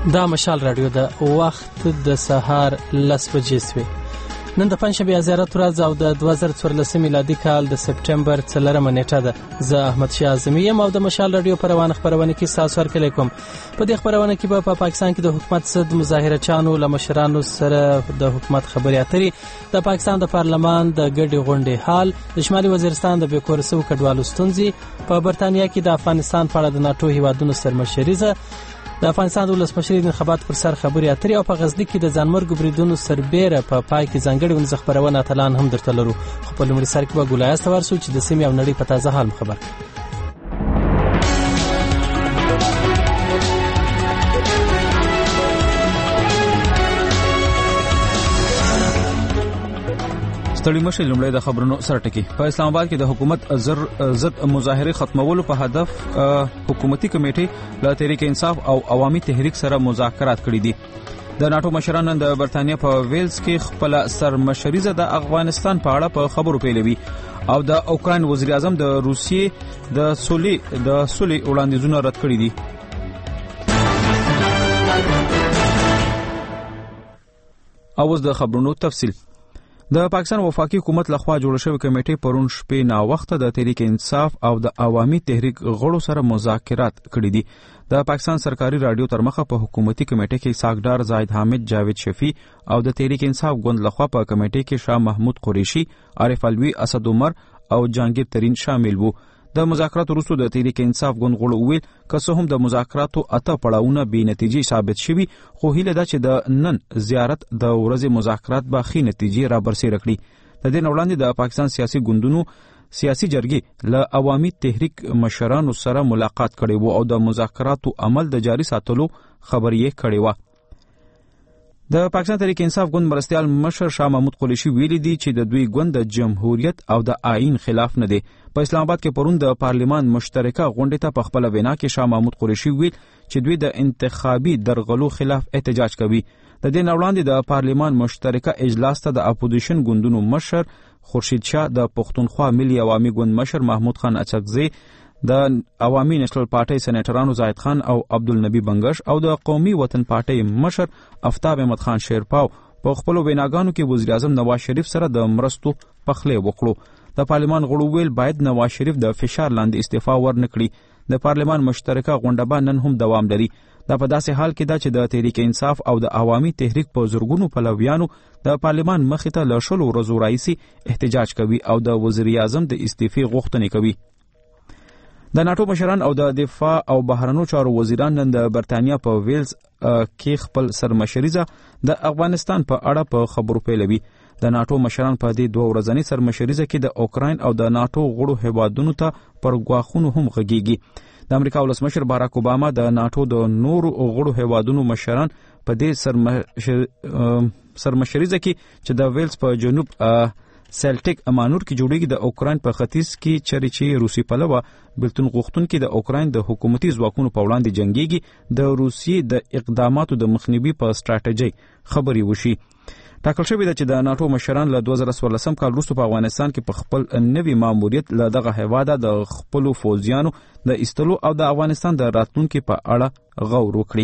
دا مشال رادیو د وخت د سهار 10 بجې سوي. نن د پنځشنبه زیارت ورځ او د 2014 میلادي کال د سپټمبر 4 نیټه ده. زه احمد شاه اعظمي یم او د مشال رادیو پروانه خبرونه کې تاسو ورکړی کوم. په دې خبرونه کې به په پاکستان کې د حکومت ضد مظاهره چانو له مشرانو سره د حکومت خبرې اترې، د پاکستان د پارلمان د ګډې غونډې حال، د شمالي وزیرستان د بیکورسو کډوالو ستونزې، په برتانیا کې د افغانستان په اړه د ناتو هیوادونو سرمشریزه، د افغانستان د ولسمشر د انتخابات پر سر خبرې اترې او په غزني کې د ځانمرګ بریدونو سربېره په پای کې ځانګړي ونځ خبرونه اتلان هم درته لرو. خو په لومړي سر کې به ګولایست ورسو چې د سیمې او نړۍ په تازه حال خبر کړي. ستړي مشه لومړی د خبرونو سرټکی. په اسلام آباد کې د حکومت ضد مظاهره ختمولو په هدف حکومتي کمیټې له تحریک انصاف او عوامي تحریک سره مذاکرات کړي دي. د ناتو مشران د برتانیا په ویلز کې خپل سرمشریزه د افغانستان په اړه په خبرو پیلوي او د اوکراین وزیر اعظم د روسیې د سولې وړاندیزونه رد کړي دي. اوس د خبرونو تفصیل. د پاکستان وفاقي حکومت لخوا جوړ شوی کمیټې پرون شپې نا وخت د تحریک انصاف او د عوامي تحریک غړو سره مذاکرات کړي دي. د پاکستان سرکاري رادیو تر مخه په حکومتي کمیټې کې ساګدار زاید حامد جاوید شفیع او د تحریک انصاف ګوند لخوا په کمیټې کې شاه محمود قریشي، عارف علوي، اسد عمر او جهانگیر ترین شامل وو. د مذاکراتو وروسته د تحریک انصاف ګوند غړو ویل که څه هم د مذاکراتو اته پړاوونه بې نتیجې ثابت شوي، خو هیله ده چې د نن زیارت د ورځې مذاکرات به ښې نتیجې رابرسېره کړي. د دې نه وړاندې د پاکستان سیاسي ګوندونو سیاسي جرګې له عوامي تحریک مشرانو سره ملاقات کړی و او د مذاکراتو عمل د جاري ساتلو خبرې کړې و. د پاکستان تحریک انصاف ګوند مرستیال مشر شاه محمود قریشي ویلي دي چې د دوی ګوند د جمهوریت او د آئین خلاف نه دی. په اسلام آباد کې پرون د پارلمان مشترکه غونډې ته په خپل وینا کې شاه محمود قریشي ویل چې دوی د انتخابي درغلو خلاف احتجاج کوي. د دې نه وړاندې د پارلمان مشترکه اجلاس ته د اپوزیشن ګوندونو مشر خورشید شاه، د پښتونخوا ملي عوامي ګوند مشر محمود خان اچکزی، د عوامي نېشنل پارټۍ سېنیټرانو زاید خان او عبدالنبی بنگش او د قومي وطن پارټۍ مشر افتاب احمد خان شیرپاو په خپل ویناګانو کې وزیر اعظم نواز شریف سره د مرستو پخلی وکړو. د پارلمان غړو ویل باید نواز شریف د فشار لاندې استعفا ورنکړي. د پارلمان مشترکه غونډه به نن هم دوام لري. دا په داسې حال کې ده چې د تحریک انصاف او د عوامي تحریک په زرګونو پلویانو د پارلمان مخې ته له 10 ورځو راهیسې احتجاج کوي او د وزیر اعظم د استعفې غوښتنې کوي. د ناتو مشران او د دفاع او بهرنیو چارو وزیران نن د برتانیا په ویلز کې خپل سرمشریزه د افغانستان په اړه په خبرو پیلوي. د ناتو مشران په دې 2 ورځنۍ سرمشریزه کې د اوکراین او د ناتو غړو هیوادونو ته پر غواخونو هم غږیږي. د امریکا ولسمشر باراک اوباما د ناتو د نورو غړو هیوادونو مشران په دې سرمشریزه کې چې د ویلز په جنوب سلټیک امانور کې جوړیږي د اوکراین په ختیځ کې چری چې روسي پلوه بلتون غوښتونکي د اوکراین د حکومتي ځواکونو په وړاندې جنگيږي د روسیې د اقداماتو د مخنیوي په ستراتیژي خبري وشي. ټاکل شوی ده چې د ناتو مشران له 2014 کال وروسته په افغانستان کې په خپل نوي ماموریت له دغه هیواده د خپل فوجیانو د ایستلو او د افغانستان د راتلونکو په اړه غور وکړي.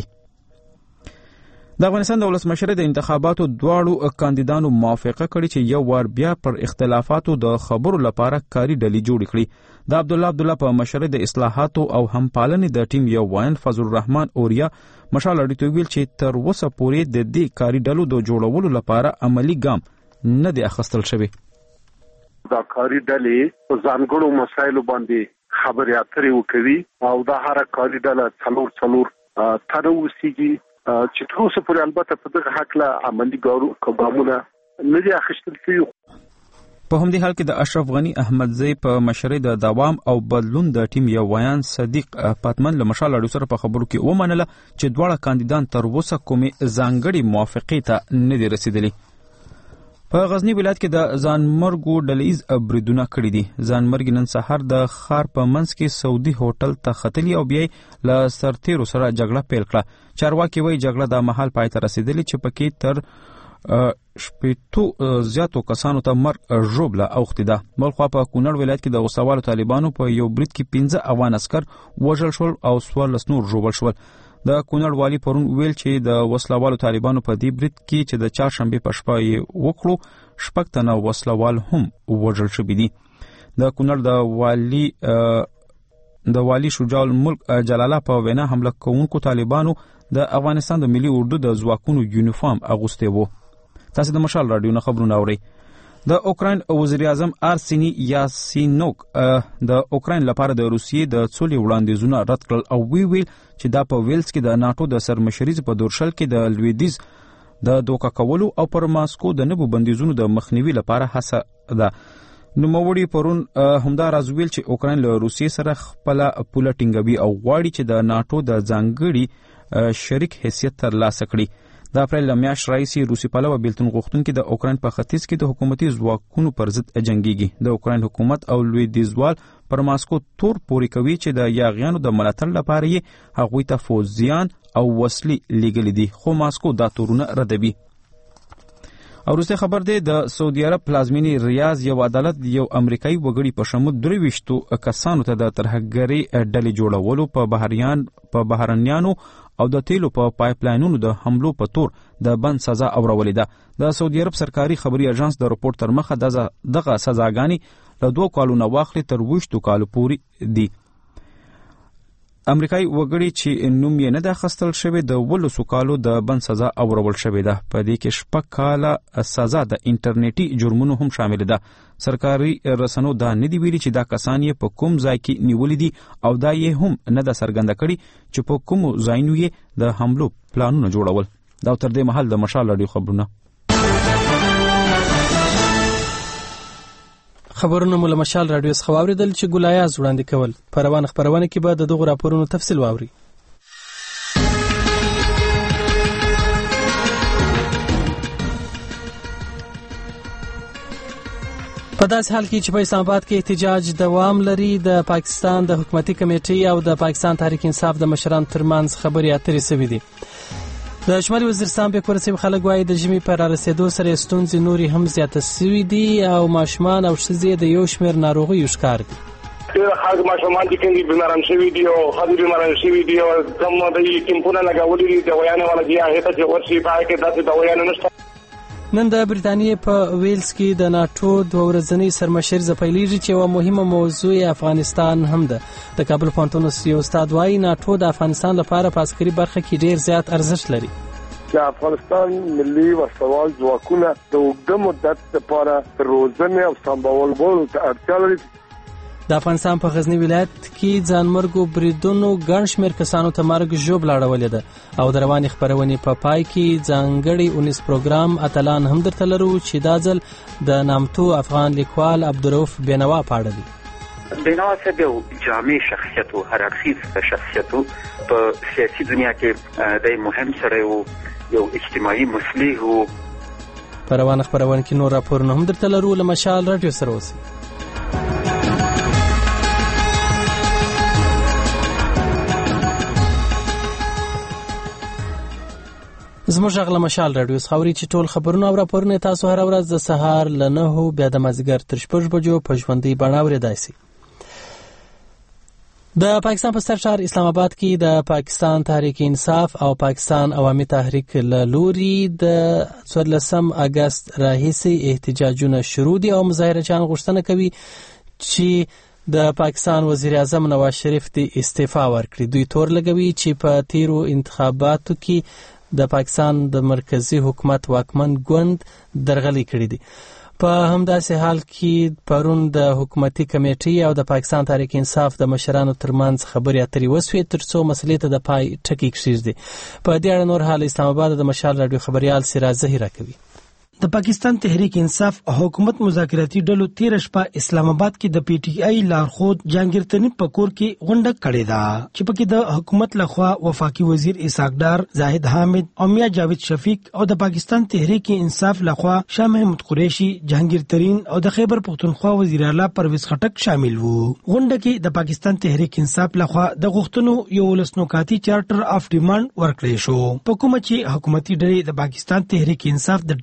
د افغانستان د ولسمشر د انتخاباتو دواړو کاندیدانو موافقه کړې چې یو وار بیا پر اختلافاتو د خبرو لپاره کاري ډلې جوړې کړي. د عبدالله په مشرۍ د اصلاحاتو او همپالنې د ټیم یو وایند فضل الرحمن اوریا مشال اړیتو ویل چې تر اوسه پورې د دې کاري ډلو د جوړولو لپاره عملی ګام نه دی اخیستل شوی. دا کاري ډلې په ځانګړو مسایلو باندې خبرې اترې وکړي او دا هر کاري ډله څلور تروسيږي چې تر اوسه پورې البته په دغه حق له عملی ګامونه نه دي اخیستل شوي. په همدې حال کې د اشرف غنی احمدزی په مشرۍ د دوام او بدلون د ټیم یو ویان صدیق پاتمن له مشال اړیو سره په خبرو کې ومنله چې دواړه کاندیدان تر اوسه کومې ځانګړې موافقې ته نه دي رسیدلي. په غزنی ولایت کې د ځانمرګو ډلهیز بریدونه کړي دي. ځانمرګ نن سهار د ښار په منځ کې سعودي هوټل ته ختلي او بیا له سرتیرو سره جګړه پیل کړه. چارواکي وایي جګړه د مهال پای ته رسیدلې چې پکې تر شپېتو زیاتو کسانو ته مرګ ژوبله اوښتې ده. بل خوا په کونړ ولایت کې د غوسهوالو طالبانو په یو برید کې 15 افغان عسکر وژل شول او 14 نور ژوبل شول. د کونړ والي پرون ویل چې د وسلوالو طالبانو په دې برید کې چې د چهارشنبه په شپه یې وکړو 6 تنه وسلوال هم وژل شوي دي. د کونړ د والي شجاع الملک جلاله په وینا حمله کوونکو طالبانو د افغانستان د ملي اردو د ځواکونو یونیفارم اغوستی وو. تاسو د مشال رادیو نه خبرونه اورئ. د اوکراین وزیر اعظم ارسینی یاسینوک د اوکراین لپاره د روسیې د څولې وړاندیزونه رد کړل او ویل چې دا په ویلز کې د ناتو د سرمشرۍ په دورشل کې د لویدیز د دوکا کولو او پر ماسکو د نبو بندیزونو د مخنیوي لپاره هڅه ده. نوموړي پرون همدا راز ویل چې اوکراین له روسیې سره خپل پوله ټینګوي او غواړي چې د ناتو د ځانګړي شریک حیثیت ترلاسه کړي. د اپریل میاشتې راهیسې روسي پلوه بیلتون غوښتونکي د اوکراین په ختیځ کې د حکومتي ځواکونو پر ضد جنګيږي. د اوکراین حکومت او لویدیځوال پر ماسکو تور پوري کوي چې د یاغیانو د ملاتړ لپاره یې هغوی ته فوجیان او وسلې لیږلي دي، خو ماسکو دا تورونه ردوي. او وروسته خبر دی د سعودي عرب پلازمینې ریاض یو عدالت یو امریکایي وګړي په شمول 23 کسانو ته د ترهګرۍ ډلې جوړولو په بهرنیانو او د تیلو په پایپلاینونو د حملو په تور د بند سزا اورولې ده. د سعودي عرب سرکاري خبري اژانس د رپورت تر مخه دغه سزاګانې له 2 کالو نه واخلي تر 20 کالو پورې دي. امریکایي وګړي چې نوم یې نه ده اخیستل شوی د 12 کالو د بند سزا اورول شوې ده. په دې کې 6 کاله سزا د انټرنیټي جرمونو هم شامل ده. سرکاري رسنو دا نه دی ویلي چې دا کسان یې په کوم ځای کې نیولې دي او دا یې هم نه ده څرګنده کړي چې په کوم ځایونو یې د حملو پلانونه جوړول. دا تر دې مهال د مشال رادیو خبرونه. خبرونه مو له مشال رادیو څخه واوریدل چې ګلایاز وړاندې کول. په روانه خبرونه کې به د دغو راپورونو تفصیل واوري. په داسې حال کې چې په اسلام آباد کې احتجاج دوام لري، د پاکستان د حکومتي کمیټې او د پاکستان تحریک انصاف د مشرانو ترمنځ خبرې اترې شوې دي. د شمالي وزیرستان په کورسي خلک وايي د ژمي پر رسیدو سره ستونزې نوري هم زیاته شوې دي او ماشومان او ښځې د یو شمېر ناروغیو ښکار دي. خلک ماشومان چې کوم بیماران شوي دي او ښځې بیماران شوي دي او کوم د کیمپونه لګولي دي دوايانې ولا دي هغه ته چې ورشي پای کې داسې دوايانې نشته. نن د بریتانیې په ویلز کې د ناتو 2 ورځنۍ سرمشري پیلېږي چې یوه مهمه موضوع افغانستان هم ده. د کابل پوهنتون یو استاد وايي ناتو د افغانستان لپاره په عسکري برخه کې ډیر زیات ارزښت لري. د افغانستان ملي وسوال ځواکونه د اوږده مدت لپاره روزنه او سمبالولو ته اړتیا لري. د افغانستان په غزنی ولایت کې ځانمرګو بریدونو ګڼ شمېر کسانو ته مرګ ژوبله اړولې ده او د روانې خپرونې په پای کې ځانګړی 19 پروګرام اتلان هم درته لرو چې دا ځل د نامتو افغان لیکوال عبدالرؤف بینوا په اړه دي. بینوا صاحب یو جامع شخصیت و، هر اړخیز شخصیت و. په سیاسي دنیا کې د مهم سره یو اجتماعي مصلح و. په روانه خپرونه کې نور راپورونه هم درته لرو. له مشال رادیو سره اوسئ. زموږ غږ له مشال رادیو څخه اوري چې ټول خبرونه او راپورونه تاسو هر ورځ د سهار له 9 بیا د مازدیګر تر 6 بجو په ژوندۍ بڼه اورېدای شئ. د پاکستان په سر ښار اسلام آباد کې د پاکستان تحریک انصاف او پاکستان عوامي تحریک له لوري د 14 اگست راهیسې احتجاجونه شروع دي او مظاهرچیان غوښتنه کوي چې د پاکستان وزیر اعظم نواز شریف د استعفا ورکړي. دوی تور لګوي چې په تیرو انتخاباتو کې د پاکستان د مرکزی حکومت واکمن ګوند درغلي کړې دي. په همداسې حال کې پرون د حکومتي کمیټې او د پاکستان تحریک انصاف د مشرانو ترمنځ خبرې اترې وسوې ترڅو مسلې ته د پای ټکی کېږدي. په دې اړه نور حال اسلام آباد د مشال رادیو خبريال سراج زهیر کوي. د پاکستان تحریک انصاف حکومت مذاکراتي ډلو 13 شپه اسلام آباد کې د پی ټی آی لارښود جهانگیر تنی پکور کې غونډه کړې ده چې پکې د حکومت لخوا وفاقي وزیر اسحاق ډار، زاهد حامد او میا جاوید شفیق او د پاکستان تحریک انصاف لخوا شاه محمود قریشي، جهانگیر ترین او د خیبر پختونخوا وزیر اعلی پرویز خټک شامل وو. غونډه کې د پاکستان تحریک انصاف لخوا د غوښتنو یو لسنوکاتی چارټر اف ډیماند ورکړی شو. په کومه چې حکومتي ډلې د پاکستان تحریک انصاف د ډلې سره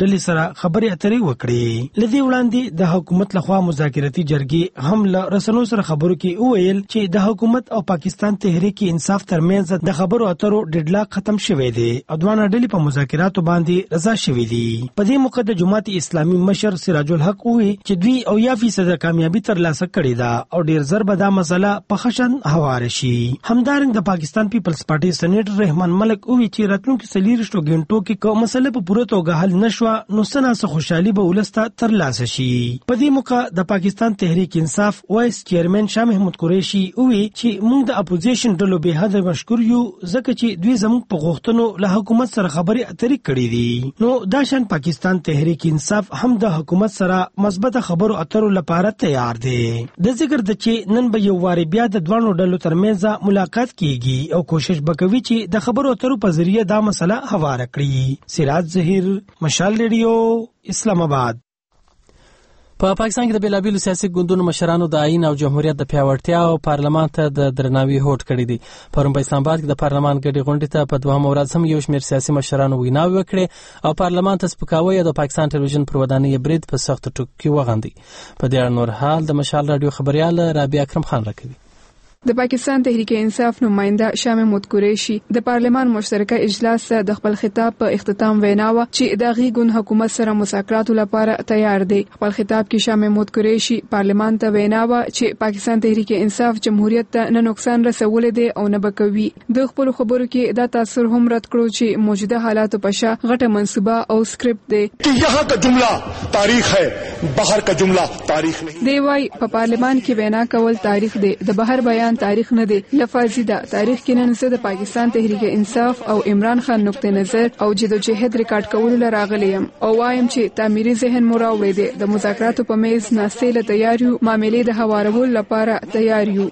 سره خبرې اترې وکړې. لدی وړاندې د حکومت لخوا مذاکراتي جرګې هم له رسنیو سره خبرو کې وویل چې د حکومت او پاکستان تحریک انصاف ترمنځ د خبرو اترو ډیډلاک ختم شوی دی او دوه ډلې په مذاکراتو باندې رضا شوي دي. په دې موقع د جماعت اسلامي مشر سراج الحق وی چې دوی 80% کامیابی ترلاسه کړې ده او ډیر زر به دا مسله په خشن هواره شي. همدارنګه د پاکستان پیپلز پارټي سېنیټر رحمان ملک وی چې راتلونکي 40 غنټو کې کوم مسله په پوره توګه حل نشوه نو څه خوشحالي به ولسته ترلاسه شي. په دې موقع د پاکستان تحریک انصاف وایس چیرمن شاه محمود قریشي وی چې موږ د اپوزیشن ډلو به حد مشکور یو ځکه چې دوی زموږ په غوښتنو له حکومت سره خبرې اترې کړې دي. نو دا شان پاکستان تحریک انصاف هم د حکومت سره مثبت خبرو اترو لپاره تیار دی. د ذکر د چې نن به یو واری بیا د دوه ډلو ترمنځ ملاقات کیږي او کوشش وکوي چې د خبرو اترو په ذریعہ دا مسله هواره کړي. سراج ظهیر، مشال ریډیو، اسلام آباد. په پاکستان کې د بیلابیلو سیاسي ګوندونو مشرانو د آئین او جمهوریت د پیاوړتیا او پارلمان ته د درناوي هوډ کړی دی. پرون په اسلام آباد کې د پارلمان ګډې غونډې ته په دوهم ورځ هم یو شمېر سیاسي مشرانو ویناوې وکړې او پارلمان ته سپکاوی د پاکستان ټلویزیون پر ودانۍ برید په سخت ټکو کې وغندي. په دې اړه نور حال د مشال رادیو خبريال رابعه اکرم خان راکوي. د پاکستان تحریک انصاف نماینده شاه محمود قریشي د پارلمان مشترکه اجلاس د خپل خطاب په اختتام ویناوه چې د غیګون حکومت سره مذاکرات لپاره تیار دی. خپل خطاب کې شاه محمود قریشي پارلمان ته ویناوه چې پاکستان تحریک انصاف جمهوریت ته نه نقصان رسول دي او نه بکوي. د خپل خبرو کې دا تاثر هم رد کړو چې موجوده حالات په شا غټه منصوبه او سکرپټ دی چې یہاں کا جمله تاریخ ہے بهر کا جمله تاریخ نہیں دی. وای په پارلمان کې وینا کول تاریخ دی، د بهر بیان تاریخ نه دی. لفظي دا تاریخ کې نن څه د پاکستان تحریک انصاف او عمران خان نقطه نظر او جدوجہد ریکارډ کول لراغلیم او وایم چې تعمیري ذهن مو راوړی دی. د مذاکراتو په میز ناستې له تیار یو، معاملې د هوارولو لپاره تیار یو.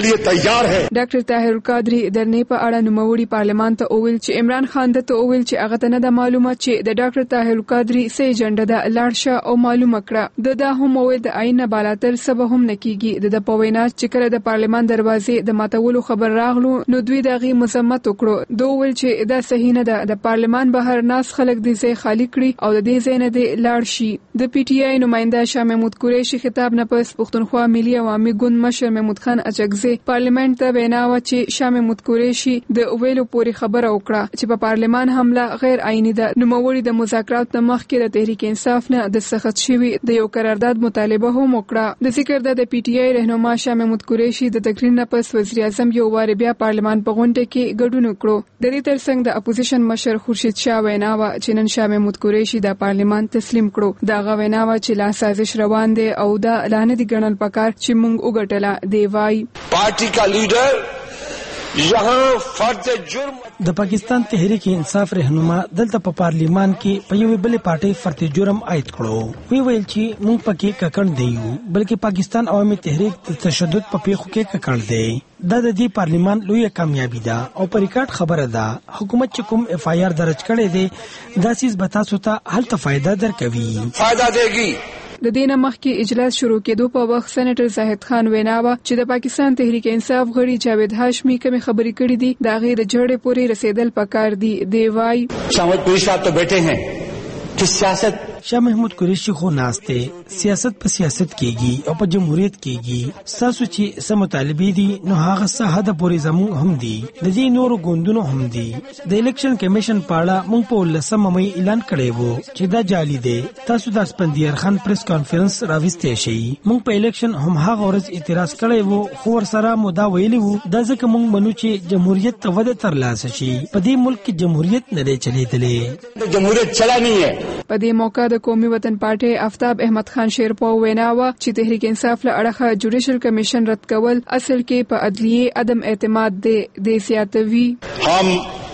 ډاکټر طاهر القادری د نه په اړه نوموړي پارلمان ته وویل چې عمران خان ته وویل چې هغه ته نه د معلومه چې د ډاکټر طاهر القادری سې ایجنډا د لاړشه او معلومه کړه. دا هم وویل د عین بالاتر سبب هم نکېږي. د پوینا چې کله د پارلمان دروازې د ماتولو خبر راغلو نو دوی دغه مذمت وکړو. دوی ویل چې دا صحیح نه ده، د پارلمان بهر ناس خلک د ځای خالی کړي او د دې ځای نه د لاړ شي. د پی ټی آی نماینده شاه محمود قریشي خطاب نه پس پښتونخوا ملي عوامي ګوند مشر محمود خان اچکزي پارلیمنت ته ویناوه چې شاه محمود قریشي د ویلو پوری خبره وکړه چې په پارلمان حمله غیر آئینی ده. نوموړي د مذاکرات نه مخکې د تحریک انصاف نه د سخت شوی د یو قرارداد مطالبه هم وکړه. د ذکر د پی ټی آی رهنما شاه محمود قریشي د تقریر نه پس وزیر اعظم یو واری بیا پارلمان په غونډه کې ګډون وکړو. د دې ترڅنګ د اپوزیشن مشر خورشید شاه ویناوه چې نن شاه محمود قریشي د پارلمان تسلیم کړو. دا غویناوه چې لا سازش روان دي او دا لانه دي ګڼل پکار چې موږ وګټله دی. وای پارټي کا لیډر یہاں فرد جرم د پاکستان تحریک انصاف رهنما دلته په پارلیمان کې په یوې بلې پارټي فرد جرم عاید کړو. وی ویل چې موږ پکې ککړ دی یو بلکې پاکستان عوامي تحریک د تشدد په پیښو کې ککړ دی. دا د دې پارلیمان لوی کامیابی ده او پر ریکارډ خبره ده. حکومت چې کوم اف آی آر درج کړي دي دا سیس به تاسو ته هلته فائدہ درکوي، فائدہ دیږي. د دینه مخکې اجلاس شروع کېدو په وخت سېنیټر زاهد خان ویناوه چې د پاکستان تحریک انصاف غړي جاوید هاشمي کوم خبرې کړې دي دا غیر جوړې پوری رسیدل پکار دي. دی وای شامل پولیس صاحب ته بیٹھے ہیں کہ سیاست شاه محمود قریشي خو ناشته سیاست په سیاست کېږي او په جمهوریت کېږي. ساسو چې سم مطالبه دي نو هغه څه د پوری زمون هم دي د دې نورو ګوندونو هم دي. د الیکشن کمیشن پاړه مونږ په 19 مې اعلان کړی وو چې دا جعلي دی. تاسو د اسپندیار خان پریس کانفرنس راوستې شي. مونږ په الیکشن هم هغه ورځ اعتراض کړی وو خو ور سره مودا ویلی وو دا ځکه مونږ منو چې جمهوریت ته وده ترلاسه شي. په دې ملک کې جمهوریت نه دی چلیدلې، جمهوریت چلا نه ہے. په دې موقع د قومي وطن پارټي آفتاب احمد خان شیرپو ویناوه چې تحریک انصاف له اړخه جوډیشل کمیشن رد کول اصل کې په عدلیه عدم اعتماد د سیاتوي. हम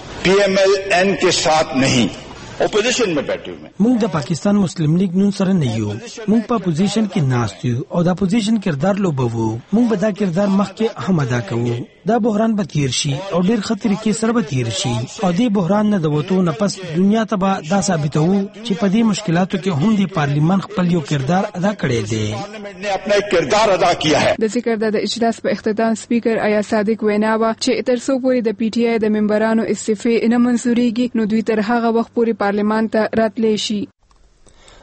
PMLN के साथ नहीं اپوزیشن میں بیٹھے ہوئے. موږ د پاکستان مسلم لیگ نون سره نه یو. موږ په اپوزیشن کې ناست یو او د اپوزیشن کردار لوبوو. موږ به دا کردار مخکې هم ادا کوو. دا بحران به تیر شي او ډیر خطر کې سره به تیر شي او دې بحران نه د وته نه پس دنیا ته به دا ثابتو چې په دې مشکلاتو کې هم د پارلیمان خپل یو کردار ادا کړی دی. پارلیمنت نے اپنا کردار ادا کیا ہے. د ذکر د اجلاس په اختتام سپیکر آیا صادق ویناوه چې تر څو پورې د پی ټی آی د ممبرانو استعفی نه منزوريږي نو دوی تر هغه وخت پورې پارلیمان ته راتلی شي.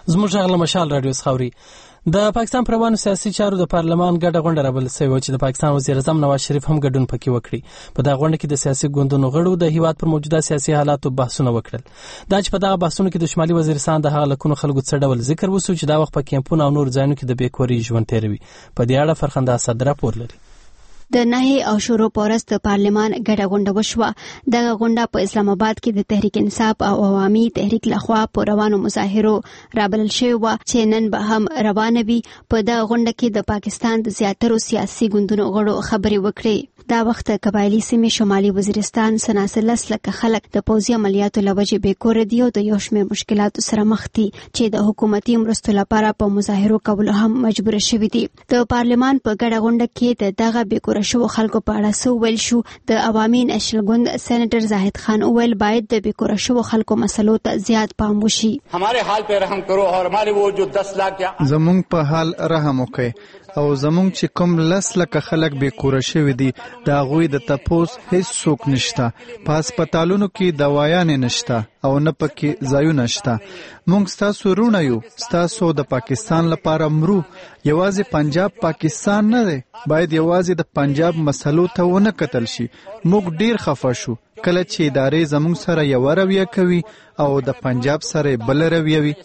زموږ غږ له مشال رادیو څخه اوري. د پاکستان پر روانو سیاسي چارو د پارلمان ګډه غونډه رابلل شوې چې د پاکستان وزیر اعظم نواز شریف هم ګډون پکې وکړي. په دا غونډه کې د سیاسي ګوندونو غړو د هیواد پر موجوده سیاسي حالاتو بحثونه وکړل. دا چې په دغه بحثونو کې د شمالي وزیرستان د هغه لکونو خلکو څه ډول ذکر وسو چې دا وخت په کیمپونو او نور ځایونو کې د بیکوري ژوند تیروي. په دې اړه فرخنده اسد راپور لري. د نهي او شورو پورس د پارلمان ګډه غونډه وشوه. دغه غونډه په اسلام آباد کې د تحریک انصاف او عوامي تحریک لخوا په روانو مظاهرو رابلل شوی و چې نن به هم روانه وي. په دغه غونډه کې د پاکستان د زیاترو سیاسي ګوندونو غړو خبرې وکړې. دا وخت قبایلی سیمې شمالي وزیرستان سناسلس لکه خلک د پوځي عملیاتو لوجې بیکور دي او د یو شمېر مشکلاتو سره مخ دي چې د حکومتي مرستو لپاره په مظاهرو کولو هم مجبور شوي دي. د پارلمان په ګډه غونډه کې د دغه بیکور شو خلکو په اړه څه ویل شو. د عوامي نېشنل ګوند سېنیټر زاهد خان ویل باید د بیکور شو خلکو مسلو ته زیات پام وشي. हमारे हाल पे रहम करो और हमारे वो जो 10 लाख زمونږ په حال رحم وکړئ او زمونږ چې کوم 10 لک خلک بیکور شوي دي دا غوي د تپوس هیڅ څوک نشته. په هسپتالونو کې دوايانې نشته او نه پکې ځایونه نشته. مونږ ستاسو رونه یو، ستاسو د پاکستان لپاره مرو. یوازې پنجاب پاکستان نه دی، باید یوازې د پنجاب مسلو ته ونه کتل شي. موږ ډیر خفه شو کله چې ادارې زموږ سره یو رویه کوي او د پنجاب سره بل رویه وي.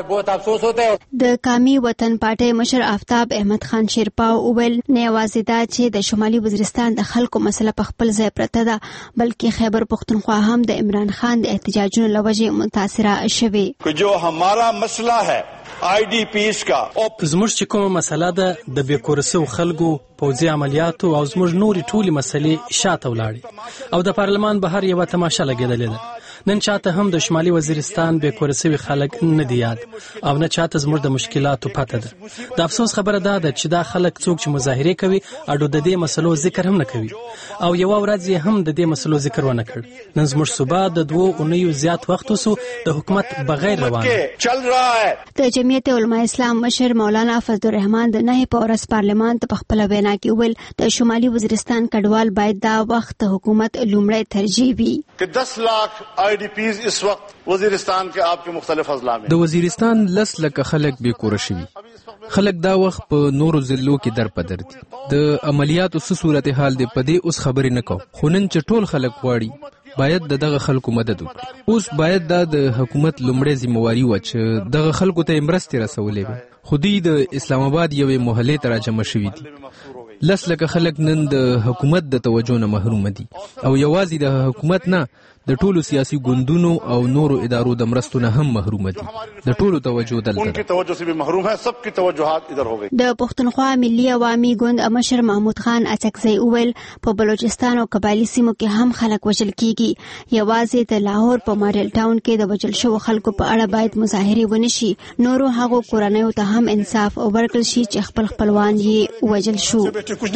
د قومي وطن پارټي مشر آفتاب احمد خان شیرپا وویل نه یوازې دا چې د شمالي وزیرستان د خلکو مسله په خپل ځای پرته ده بلکې خیبر پختونخوا هم د عمران خان د احتجاجونو لوجې متاثره شوی. جو हमारा मसला है IDPs کا زموږ چې کومه مسله ده د بیکورسو خلکو پوځي عملیاتو او زموږ نوري ټولي مسلې شاته ولاړې او د پارلمان بهر یو تماشه لګیدلې ده. نن چاته هم د شمالي وزیرستان بیکورسوي خلک نه دی یاد او نه چاته زموږ د مشکلاتو پته ده. د افسوس خبره ده چې دا خلک څوک چې مظاهره کوي اډو د دې مسلو ذکر هم نه کوي او یو ورځ هم د دې مسلو ذکر ونه کړ. نن زموږ صوبا د 2 اونیو زیات وخت وسو د حکومت بغیر روان چل رہا ہے. د جمعیت علماء اسلام مشر مولانا فضل الرحمن د نهي پورس پارلمان ته په خپل وینا کې ویل د شمالي وزیرستان کډوال باید دا وخت حکومت لومړی ترجیح وي. کہ 10 لاکھ IDPs اس وقت وزیرستان کے آپ کے مختلف اضلاع میں د وزیرستان 10 لک خلک بیکور شوي. خلک دا وخت په نورو ضلعو کې در پدر دي. د عملیاتو څه صورتحال دی په دې اوس خبرې نه کوم خو نن چې ټول خلک واړي باید دغه خلکو مدد وکړي. اوس باید د حکومت لومړی ذمہواری و چې دغه خلکو ته مرستې رسولې وي. خودی د اسلام آباد یوې محلې ته راجمع شوي دي. 10 لک خلک نن د حکومت د توجه نه محروم دي او یوازې د حکومت نه د ټولو سیاسي ګوندونو او نورو ادارو د مرستو نه هم محروم دي. د ټولو توجه دلته ان کی توجه سے بھی محروم ہے. سب کی توجهات ادھر ہو گئی. د پښتونخوا ملي عوامي ګوند مشر محمود خان اڅکزی وویل په بلوچستان او قبایلی سیمو کې هم خلک وژل کیږي. یوازې د لاهور په ماډل ټاون کې د وژل شو خلکو په اړه باید مظاهره ونشي. نورو هغو کورنیو ته هم انصاف ورکړل شي چې خپل خپلوان یې وژل شو.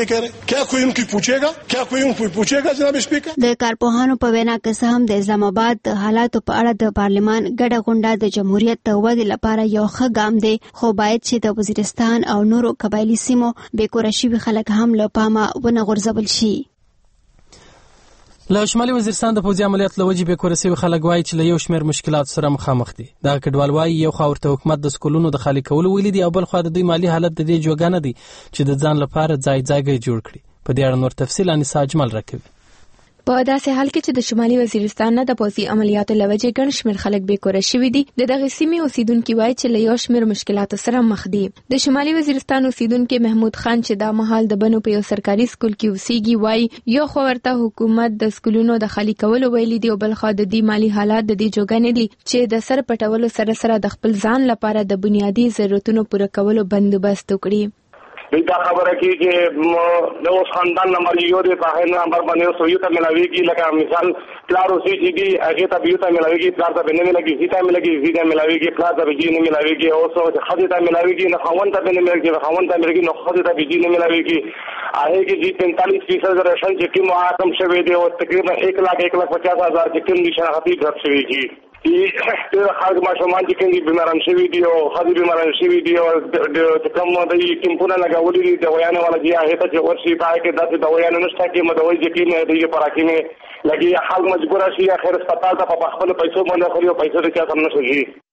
د کارپوهانو په وینا کې د اسلام آباد د حالاتو په اړه د پارلمان ګډه غونډه د جمهوریت د ودې لپاره یو ښه ګام دی خو باید چې د وزیرستان او نورو قبایلی سیمو بیکور شوي خلک هم له پامه ونه غورځول شي. له شمالي وزیرستان د پوځي عملیاتو لوجې بیکور شوي خلک وایي چې له یو شمېر مشکلات سره مخامخ دي. دا کډوال وایي یو خوا ورته حکومت د سکولونو د خالي کولو ویلي دي او بل خوا د دوی مالی حالت د دې جوګه نه دی چې د ځان لپاره ځای جوړ کړي. په دې اړه نور تفصیل انیسا اجمل راکوي. په داسې حال کې چې د شمالي وزیرستان نه د پوځي عملیاتو لوجې ګڼ شمېر خلک بیکوره شوي دي د دغې سیمې اوسیدونکي وایي چې له یو شمېر مشکلاتو سره مخ دي. د شمالي وزیرستان اوسیدونکي محمود خان چې دا مهال د بنو په یو سرکاري سکول کې اوسیږي وایي یو خو ورته حکومت د سکولونو د خالي کولو ویلي دي او بل خو د دې مالی حالات د دې جوګه نه دي چې د سر پټولو سره د خپل ځان لپاره د بنیادي ضرورتونو پوره کولو بندوبست وکړي. دا خبره کی چې نو خاندان نمبر یو دی په هغه نمبر باندې سو یو ته ملاويږي لکه مثال پلار اوسې چې دی هغه ته یو ته ملاويږي پلار ته نه ملاويږي سیتا ملاويږي پلار ته بيجي نه ملاويږي او سو چې خدای ته ملاويږي نه خوان ته نه ملاويږي خوان ته ملاويږي نو خدای ته بيجي نه ملاويږي هغه کې جی 45% راشن چې کوم حکم شوی دی او تقریبا 1,50,000 چې کوم نشاناتي غږ شوی دی. ډېر خلک ماشومان چې کوم بیماران شوي دي او ښځې بیماران شوي دي او کوم د کیمپونه لګولي دي دوایانې والا دي هغې ته چې ورشي په هغې کې داسې دوایانې نشته چې مدوی چې کوي د دې پر حکیمې لګي خلک مجبوره شي اخر هسپتال ته په خپلو پیسو باندې خوري او پیسو د چا سره نه شي.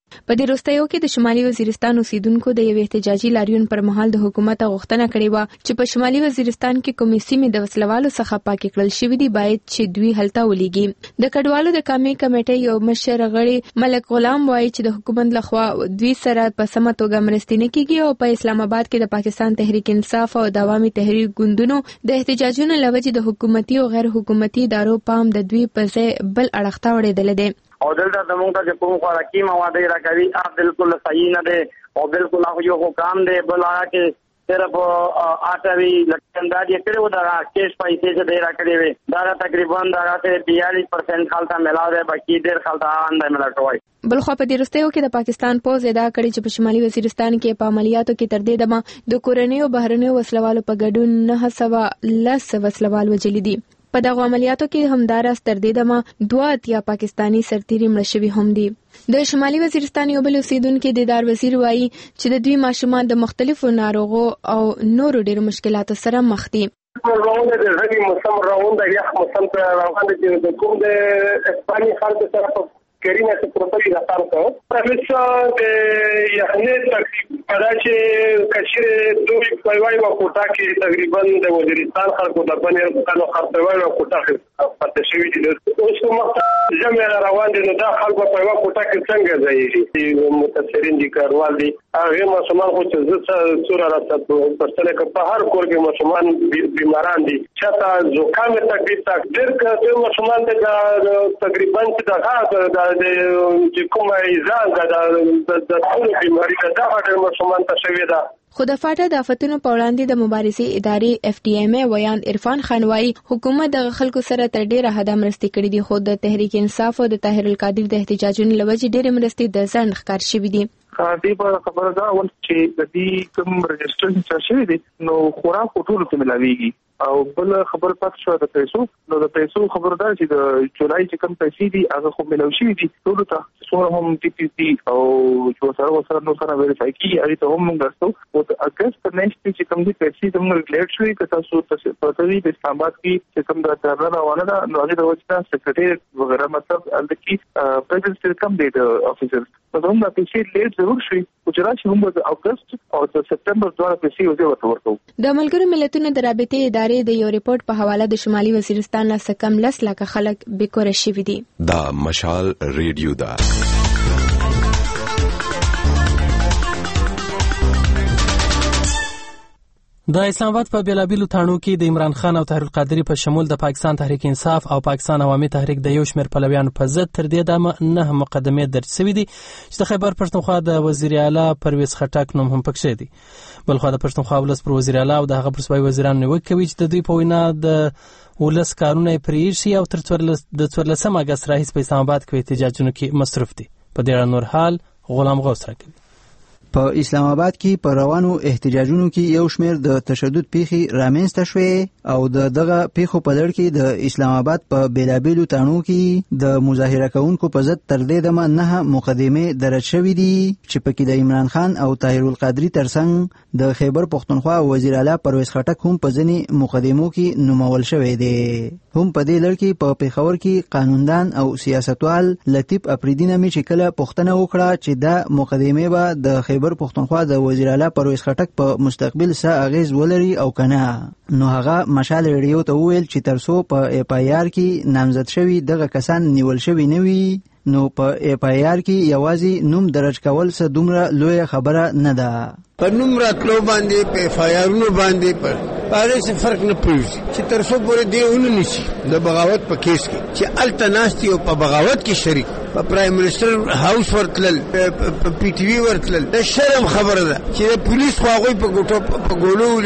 په دې وروستیو کې د شمالي وزیرستان اوسیدونکو د یو احتجاجي لاریون پر مهال د حکومت غوښتنه کړې و چې په شمالي وزیرستان کې کومې سیمې د وسلوالو څخه پاکې کړل شوې دي باید چې دوی هلته ولېږي. د کډوالو د کامې کمیټې یو مشر غړي ملک غلام وایي چې د حکومت لخوا دوی سره په سمه توګه مرستې نه کیږي او په اسلام آباد کې د پاکستان تحریک انصاف او د عوامي تحریک ګوندونو د احتجاجونو لوجې د حکومتي او غیر حکومتي ادارو پام د دوی په ځای بل اړخ ته وړېدل دي. او دلته زموږ ته چې کوم خوراکي مواد راکوي بالکل صحیح نه دی او بالکل هغه یو کام دی بل هغه کې صرف آټوي لکنداجي کړو دا کیس پیسې چې دی راکړي وي دا تقریبا دا 42% خالته ملاو دی باقي ډېر خالته اندای ملاوي. بلخوا په دې وروستیو کې د پاکستان پوځ ادعا کړې چې په شمالي وزیرستان کې په عملیاتو کې تر دې دمه د کورنیو بهرنیو وسلوالو په ګډون 910 وسلوال وژل دي. په دغه عملیاتو کې همدارس تر دې دمه 2 پاکستانی سرتیري مړه شوي هم دي. د شمالي وزیرستان یو بل اوسیدونکو دیدار وزیر وایي چې د دوی ماشومان د مختلفو ناروغو او نورو ډېر مشکلاتو سره مخ دي. روان دي د ژمي موسم روان دی یخ موسم ته روان دي د کوم د اسپانیې خلک سره کرینا سے پروپرلی رفتار کو پرمیشا د یخنی تقریبا چې کشیر دوی پایوای و کوټه کې تقریبا د وزیرستان خلکو د باندې کانو خرڅوي او کوټه کې پاتې شوی دي. اوس کومه جمع روان دي نو دا خلکو پایوا کوټه کې څنګه ځایږي متاثرین دي کاروال دي هغه مسلمان خو چې زړه سوره راځي پرڅله کې په هر کور کې مسلمان بیماران دي چاته زکام تکلیف ډېر کې مسلمان د تقریبا چې د کومه ایزان د ټول بیماری دا ډېر مسلمان ته شوی دا. خو د فاټا د آفتونو په وړاندې د مبارزې ادارې FTMA ویان عرفان خان وايي حکومت د خلکو سره تر ډیره حده مرستې کړې دي خو د تحریک انصاف او د طاهر القادر د احتجاجونو لوجې ډېرې مرستې د ځنډ ښکار شوې دي. دې په خبره دا ول چې د دې کوم رجسټریشن چې شوی دی نو خوراک ټول کې ملاويږي او بل خبر پات شو د پیسو نو د پیسو خبردار چې د جولای چې کم پیسې دي هغه خو ملاوي شي دي ټول ته څومره هم TPP او چې سره نو سره ویریفای کیږي هغه ته هم موږ درسو او د اگست نېکسټ چې کم دي پیسې زموږ ریلیټ شوی که تاسو په توګه د اسلام آباد کې چې کم د ترانه روانه ده نو هغه د وچتا سیکریټری وغیرہ مطلب الکی پریزیدنت کم دی د افیسر په دومره پیسې لیټ ضرور شي او چې راشي هم د اگست او د سپټمبر دوه پیسې ورته د ملګرو ملتونو د رابطې ادارې د یو ریپورت په حواله د شمالي وزیرستان نه کم 10 لک خلک بیکوره شوي دي. دا مشال ریډیو دا د اسلام آباد په بیلابیلو تاڼو کې د عمران خان او طاهر القادری په شمول د پاکستان تحریک انصاف او پاکستان عوامي تحریک د یو شمېر پلویانو په ضد تر دې دمه 9 مقدمې درج شوې دي چې د خیبر پښتونخوا د وزیر اعلی پرویز خټک نوم هم پکښې دي. بلخوا د پښتونخوا ولس پر وزیر اعلی او د هغه پر صوبایي وزیرانو نیوکه کوي چې د دوی په وینا د ولس کارونه پرې شي او تر 14 اگست راهیسې په اسلام آباد کې احتجاجونو کې مصروف دي. په دې اړه نور حال غلام غوث راکوي. په اسلام آباد کې پر روانو احتجاجونو کې یو شمېر د تشدد پیښې رامنځته شوې او دغه پیښو په لړ کې د اسلام آباد په بیلابیلو تاڼو کې د مظاهره کوونکو په ضد تر دې دمه 9 مقدمې درج شوې دي چې پکې د عمران خان او طاهر القادری ترڅنګ د خیبر پښتونخوا وزیر اعلی پرویز خټک هم په ځینې مقدمو کې نومول شوی دی. هم په دې لړ کې په پیښور کې قانوندان او سیاستوال لطیف افریدی نامي چې کله پوښتنه وکړه چې دا مقدمې به د خیبر پښتونخوا د وزیر اعلی پرویز خټک په مستقبل څه اغیز ولري او کنه نو هغه مشال ریډیو ته وویل چې ترڅو په FIR کې نامزد شوی دغه کسان نیول شوی نه وي نو په FIR کې یوازې نوم درج کول څه دومره لویه خبره نه ده. په نوم راتلو باندې په FIR-ونو باندې په هغه څه فرق نه پېږي چې ترڅو پورې دی ونه نشي د بغاوت په کیس کې چې التناستی او په بغاوت کې شریک په پرایم منسٹر هاوس ورتلل په PTV ورتلل د شرم خبره ده چې پولیس خو هغه په ګوټو په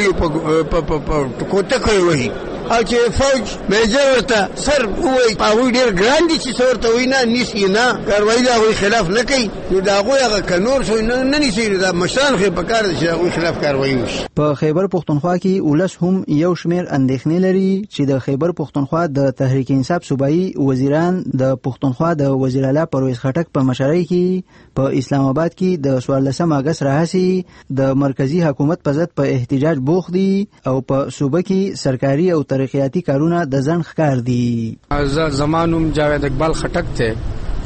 ګولو په کوټه کوي وਹੀ او چې فوج میجر ورته سر وای په ډیر ګراندي چې ورته وینا نشي نه کاروایی دا وی خلاف نه کوي نو دا هغه کنور شو نه نشي دا مشران خو په کار دي چې خلاف کاروایی وشي. په خیبر پښتونخوا کې ولس هم یو شمېر اندېښنې لري چې د خیبر پښتونخوا د تحریک انصاف صوبایي وزیران د پښتونخوا د وزیر اعلی پرویز خټک په مشرۍ کې په اسلام آباد کې د 14 اگست راهیسې د مرکزی حکومت په ضد په احتجاج بوخت دي او په صوبه کې سرکاري او ترقیاتي کارونه د ځنډ ښکار دي. زمانوم جاوید اقبال خټک ته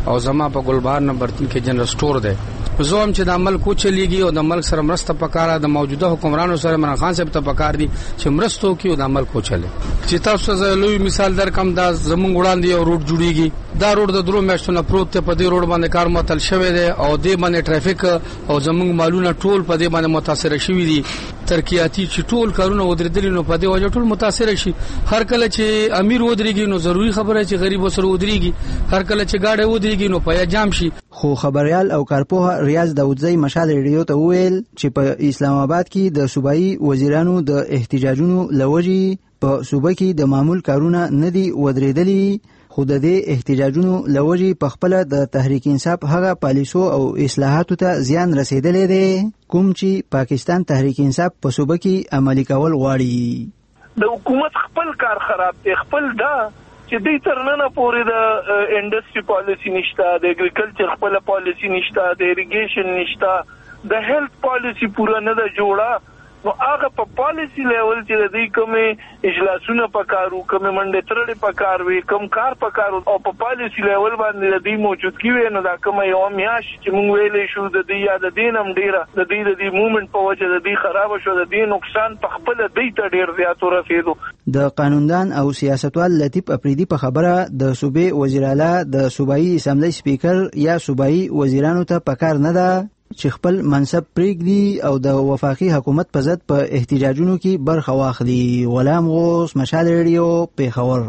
او زما په ګلبهار نمبر 3 کې جنرال سٹور دی. زه هم چې د عمل کو چلیږي او د ملک سره مرسته پکاره د موجوده حکمرانو سره عمران خان صاحب ته پکار دي چې مرستو کې د عمل کو چلے. چې تاسو زه لوی مثال درکم دا زمونږ وړاندې یو روډ جوړیږي. دا روډ د درو میاشتو نه پروت ته په دې روډ باندې کار معطل شوی دی او دې باندې ټرافیک او زمونږ مالونه ټول په دې باندې متاثر شوي دي. ترقیاتی چې ټول کارونه ودرېدل نو په دې وجه ټول متاثر شي. هر کله چې امیر ودرېږي نو ضروری خبره چې غریب سره ودرېږي. هر کله چې گاډي ودرېږي نو په جام شي. خو خبريال او کارپوه ریاض داودزی مشال ریډیو ته ویل چې په اسلام آباد کې د صوبایي وزیرانو د احتجاجونو لوجي په صوبه کې د معمول کارونه نه دي ودرېدلي. خو د دې احتجاجونو لوجي په خپل د تحریک انصاف هغه پالیسو او اصلاحاتو ته زیان رسیدلی دی کوم چې پاکستان تحریک انصاف په صوبه کې عملي کول غواړي. د حکومت خپل کار خراب دی. خپل دا چې دوی تر ننه پورې د انډستری پالیسی نشته، د اګریکلچر خپل پالیسی نشته، د اریګیشن نشته، د هیلث پالیسی پوره نه ده جوړه. نو هغه په پالیسی لیول چې د دې کومې اجلاسونه پکارو، کومې منډې ترړې پکاروي، کوم کار پکارو او په پالیسی لیول باندې د دې موجودګي وي نو دا کومه یو میاشت چې موږ ویلې شو د دې یا د دې نم ډیره د دې موومنت په وجه د دې خراب شو، د دې نقصان په خپل دې ته ډیر زیات ورسېدو. د قانوندان او سیاستوال لطیف افریدي په خبره د صوبې وزیر اعلی د صوبایي اسمبلی سپیکر یا صوبایي وزیرانو ته پکار نه ده چې خپل منصب پریږدي او د وفاقي حکومت په ضد په احتجاجونو کې برخه واخلي. غلام غوث، مشال ریډیو، پیښور.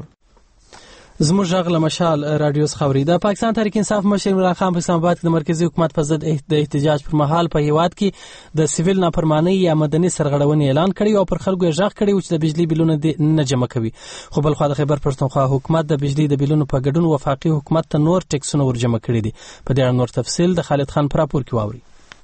زموږ غږ له مشال رادیو څخه اوري. د پاکستان تحریک انصاف مشر عمران خان په اسلام آباد کې د مرکزی حکومت په ضد د احتجاج پر مهال په هیواد کې د سیویل نافرمانی یا مدني سرغړونې اعلان کړی او پر خلکو یې غږ کړی چې د بجلی بلونه نه جمع کوي. خو بل خو د خیبر پښتونخوا حکومت د بجلی د بلونو په ګډون وفاقي حکومت ته نور ټیکسونه ورجمع کړي دي. په دې اړه نور تفصیل د خالد خان پر راپور کې واوري.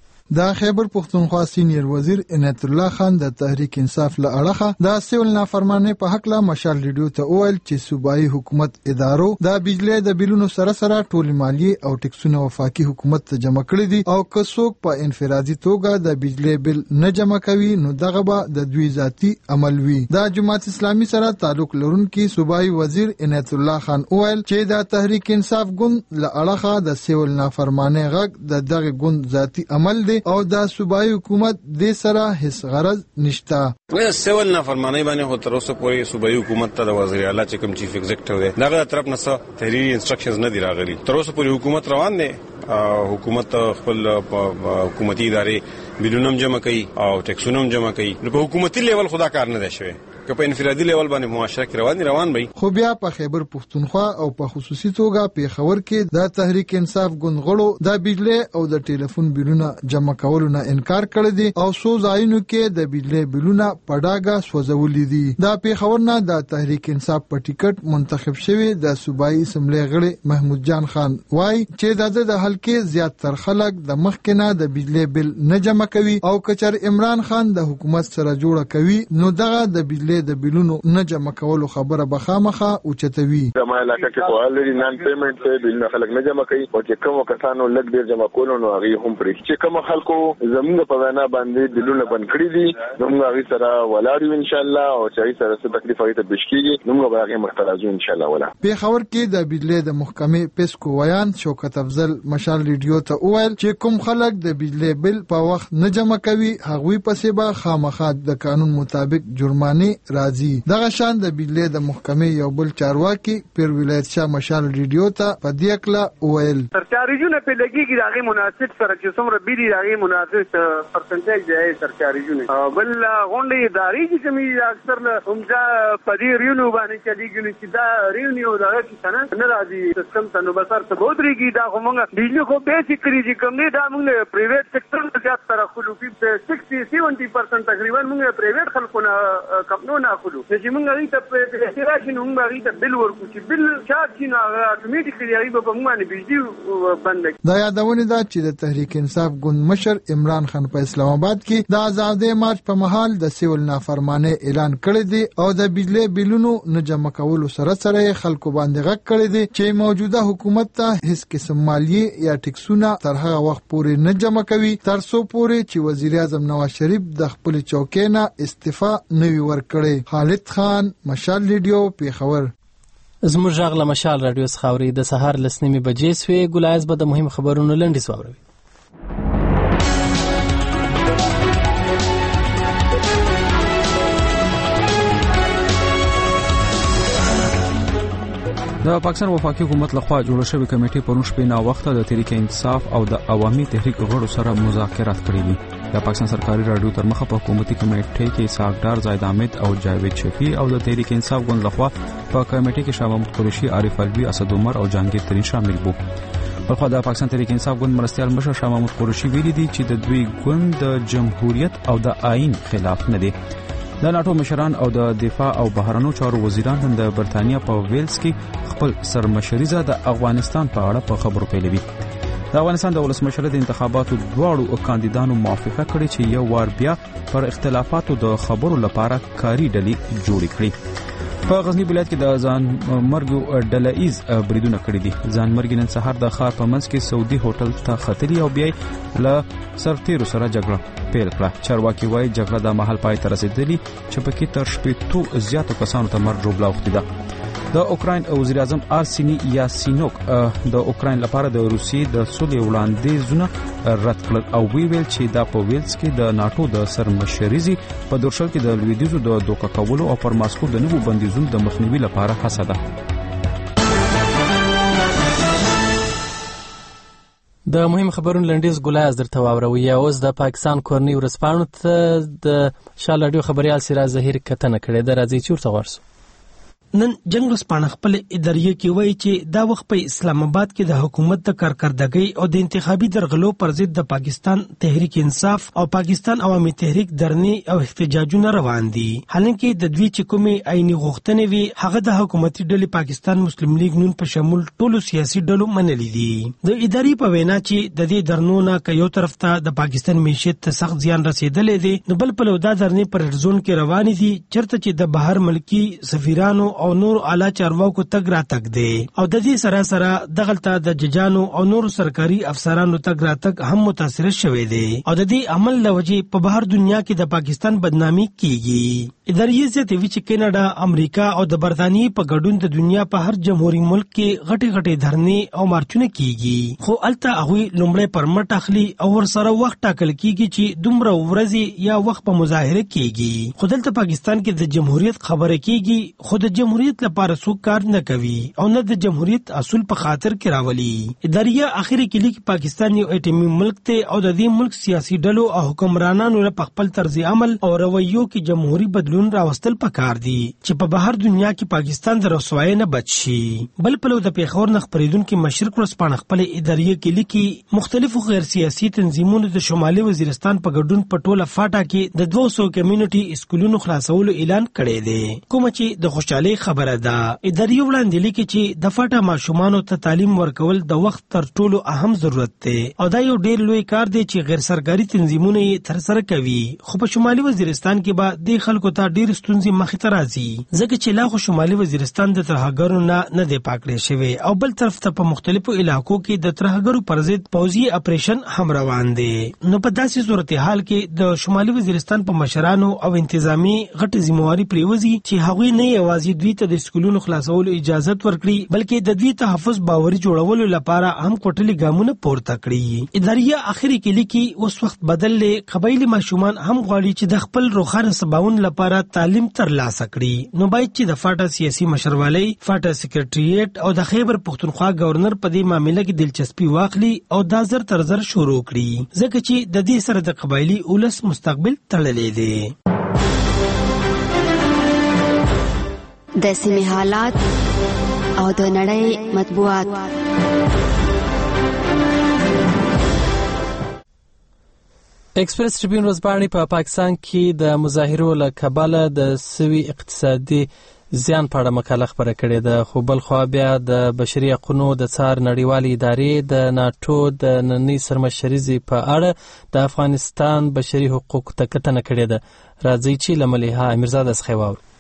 د خیبر پښتونخوا سینیر وزیر عنایت الله خان د تحریک انصاف له اړخه د سیول نافرمانی په حق له مشال ریډیو ته وویل چې صوبایي حکومت ادارو د بجلی د بلونو سره سره ټول مالی او ټیکسونه وفاقي حکومت ته جمع کړي دي او که څوک په انفرادي توګه د بجلی بل نه جمع کوي نو دغه به د دوی ذاتی عمل وي. د جماعت اسلامي سره تعلق لرونکي صوبایي وزیر عنایت الله خان وویل چې د تحریک انصاف ګوند له اړخه د سیول نافرمانی غږ د دغه ګوند ذاتی عمل دی او د صوبایي حکومت د سره هیڅ غرض نشته. وې سیول نافرمانی باندې هو تر اوسه پورې صوبایي حکومت ته د وزیر اعلی چې کوم چیف ایگزیکټیو دی دغه طرف نه څه تحریری انسټرکشنز نه دی راغلي. تر اوسه پورې حکومت روان دی. حکومت خپل حکومتي ادارې بلونم جمع کوي او ټیکسونه جمع کوي. نو په حکومتي لیول خدا کار نه دی شوی. که په انفرادي لیول باندې معاشره کې روان وي. خو بیا په خیبر پښتونخوا او په خصوصي توګه پیښور کې د تحریک انصاف ګوند غړو د بجلی او د ټلیفون بلونه جمع کولو نه انکار کړی دی او څو ځایونو کې د بجلی بلونه په ډاګه سوځولي دي. د پیښور نه د تحریک انصاف په ټیکټ منتخب شوی د صوبایي اسمبلی غړي محمود جان خان وای چې د حلقې زیاتره خلک د مخکنه د بجلی بل نه جمع کوي او کچر عمران خان د حکومت سره جوړه کوي نو دغه د بجلی د بلونو نه جمع کولو خبره بخامخه اوچتوي. د ما علاقه کې په الریډي نان پیمنٹ ته بلونه خلک نه جمع کوي او چې کوم کسانو لږ ډیر جمع کولو نو هغه هم پرې چې کوم خلکو زموږ په وینا باندې بلونه بند کړی دي نو موږ هغه سره ولاړو ان شاء الله او چې سره څه تکلیف هغه ته بشکیږي نو موږ هغه مختلفو ان شاء الله ولا. پیښور کې د بجلی د محکمې پیسکو ویان شوکت افضل مشال ریډیو ته وویل چې کوم خلک د بجلی بل په وخت نه جمع کوي هغوی پسې به خامخا د قانون مطابق جرمانه راځي. دغه شان د بجلی د محکمې یو بل چارواکي پیر ولایت شاه مشال ریډیو ته په دې اکله ویل سرچارجونه په لګيږي دغه مناسب سره چې څومره بیري دغه مناسب پرسنټیج دی سرچارجونه بل غونډې اداري چې کومي اکثر همزه پدې ریونو باندې چلیږي چې دا ریونیو دغه څنګه نه راځي سیستم ته نو بسر ته بودريږي دا کومه بجلی خو بیسیکلی چې کوم نه دا موږ پرایویټ سېکټر ته زیات طرف خلو 60-70% تقریبا موږ پرایویټ خلکو نه کمپنو نه خلو چې موږ غوښتل په احتراج نو موږ غوښتل بل ورکو چې بل چارج نه اتوماتیکلی هغه په موږ باندې بجلی بند. دا یادونه ده چې د تحریک انصاف ګوند مشر عمران خان په اسلام آباد کې د آزادۍ مارچ په مهال د سیول نافرمانی اعلان کړی دی او د بجلی بلونو نه جمع کولو سره سره خلکو باندې غږ کړی دی چې موجوده حکومت ته هیڅ قسم مالیه یا ټیکسونه تر هغه وخت پورې نه جمع کوي تر څو پورې چې وزیر اعظم نواز شریف د خپل چوکۍ نه استعفا نه وي ورکړي. خالد خان مشال ریډیو پیښور. زموږ غږ له مشال رادیو څخه اوري. د سهار 9:30 بجې سوې. ګلایز به د مهم خبرونو لنډیز واوروي. د پاکستان وفاقي حکومت لخوا جوړ شوی کمیټې پرون شپې نا وخت د تحریک انصاف او د عوامي تحریک غړو سره مذاکرات کړي دي. د پاکستان سرکاري رادیو تر مخه په حکومتي کمیټې کې ساګدار زاید احمد او جاوید شفیع او د تحریک انصاف ګوند لخوا په کمیټې کې شاه محمود قریشي، عارف الوی، اسد عمر او جهانگیر ترین شامل وو. په خو د پاکستان تحریک انصاف ګوند مرستيال مشر شاه محمود قریشي ویلي دي چې د دوی ګوند د جمهوریت او د آئین خلاف نه دی. د ناتو مشران او د دفاع او بهرنیو چارو وزیران هم د برتانیا په ویلز کې خپل سرمشریزه د افغانستان په اړه په خبرو پیلوي. د افغانستان د ولسمشر د انتخاباتو دواړو کاندیدانو موافقه کړې چې یو وار بیا پر اختلافاتو د خبرو لپاره کاري ډلې جوړې کړي. په غزنی ولایت کې د ځان مرګ ډله‌ایز بریدونه کړي دي. ځان مرګ نن سهار د ښار په منځ کې سعودي هوټل ته ختلی او بیا له سرتیرو سره جګړه پیل کړه. چارواکي وايي جګړه د محل پای ته رسیدلې چې پکې تر 80 زیاتو کسانو ته مرګ جوړه وختي ده. د اوکراین وزیر اعظم آرسینی یاسینوک د اوکراین لپاره د روسیې د سولې وړاندیزونه رد کړل او ویل چې دا په ویلز کې د ناتو د سرمشریزي په درشل کې د لویدیزو د دوکه کولو او پر ماسکو د نوو بندیزونو د مخنیوي لپاره هڅه ده. د مهم خبرونو لنډیز ګلایز درته واوروي. اوس د پاکستان کورنۍ ورځپاڼو ته د شال رادیو خبريال سراج ظهیر کتنه کړې ده. راځي چې ورته ورسو. نن جنگ ورځپاڼه خپل اداریه کې وایي چې دا وخت په اسلام آباد کې د حکومت د کارکردګۍ او د انتخابي درغلو پر ضد د پاکستان تحریک انصاف او پاکستان عوامي تحریک درنی او احتجاجونه روان دي. حالانکه د دوی چې کومې عیني غوښتنې وي هغه د حکومتي ډلې پاکستان مسلم لیگ نون په شمول ټولو سیاسي ډلو منلي دي. د اداري په وینا چې د دې درنونه که یو طرف ته د پاکستان معیشت ته سخت زیان رسیدلې دي نو بل په لودا درنې پر ځون کې روان دي چرته چې د بهر ملکی سفیرانو او نور اعلی چارواکو تګ را تګ دی او د دې سره سره دغلطه د ججانو او نور سرکاري افسرانو تګ را تګ هم متاثر شوي دي او د دې عمل لوجه په بهر دنیا کې د پاکستان بدنامي کیږي. اداریه ته وی چې کینیډا، امریکا او د برتانیې په ګډون د دنیا په هر جمهوریت ملک کې غټي غټي دھرنې او مارچونه کیږي خو الته هغه لومړی پرمټ اخلي او ور سره وخت ټاکل کیږي چې دومره ورځي یا وخت په مظاهره کیږي. خو دلته پاکستان کې د جمهوریت خبره کیږي خو د جمهوریت لپاره څوک کار نه کوي او نه د جمهوریت اصول په خاطر کې راولي. اداریه اخیری کې لیک پاکستان یو اټومي ملک ته او د دې ملک سیاسي ډلو او حکمرانانو په خپل طرز عمل او رویو کې جمهوریت بدلون راوستل پکار دي چې په بهر دنیا کې پاکستان د رسوایی نه بچ شي. بل په لور د پیښور نه خبرېدونکو مشرق ورځپاڼه خپل اداریه کې لیکي مختلفو غیر سیاسي تنظیمونو د شمالي وزیرستان په ګډون په ټوله فاټا کې د 200 کمیونټي اسکولونو خلاصولو اعلان کړی دی کوم چې د خوشحالي خبره ده. اداریه وړاندې لیکي چې د فاټا ماشومانو ته تعلیم ورکول د وخت تر ټولو اهم ضرورت دی او دا یو ډېر لوی کار دی چې غیر سرکاري تنظیمونه یې ترسره کوي. خو په شمالي وزیرستان کې به د خلکو ته ډېر ستونزې مخې ته راځي ځکه چې لا خو شمالي وزیرستان د ترهګرو نه دی پاکړې شوی او بل طرف ته په مختلفو علاقو کې د ترهګرو پر ضد پوځي اپریشن هم روان دی. نو په داسې صورتحال کې د شمالي وزیرستان په مشرانو او انتظامی غټ ذمہواری پریوزي چې هغوی نه یوازې دوی ته د اسکولونو خلاصولو اجازه ورکړي بلکې د دوی تحفظ باوري جوړولو لپاره هم کوټلي ګامونه پورته کړي. اداریه اخیری کې لیکي اوس وخت بدل لې قبایلی ماشومان هم غواړي چې د خپل روخانه سباون لپاره تعلیم ترلاسه کړي. نو باید چې د فاټا سیاسي مشروالی، فاټا سیکریټریټ او د خیبر پختونخوا گورنر په دې معاملې کې دلچسپي واخلي او دا زر تر زر شروع کړي ځکه چې د دې سره د قبایلی اولس مستقبل تړلې دی. د سیمې حالات او د نړۍ مطبوعات. ایکسپریس ټریبیون ورځپاڼه په پاکستان کې د مظاهرو له کبله د سوي اقتصادي زیان په اړه مقاله خبره کړې ده. خو بل خوا بیا د بشري حقوقو د څار نړیوالې ادارې د ناتو د نننۍ سرمشریزي په اړه د افغانستان بشري حقوقو ته کتنه کړې ده. راځي چې له مليحه امیرزاده څخه واورو.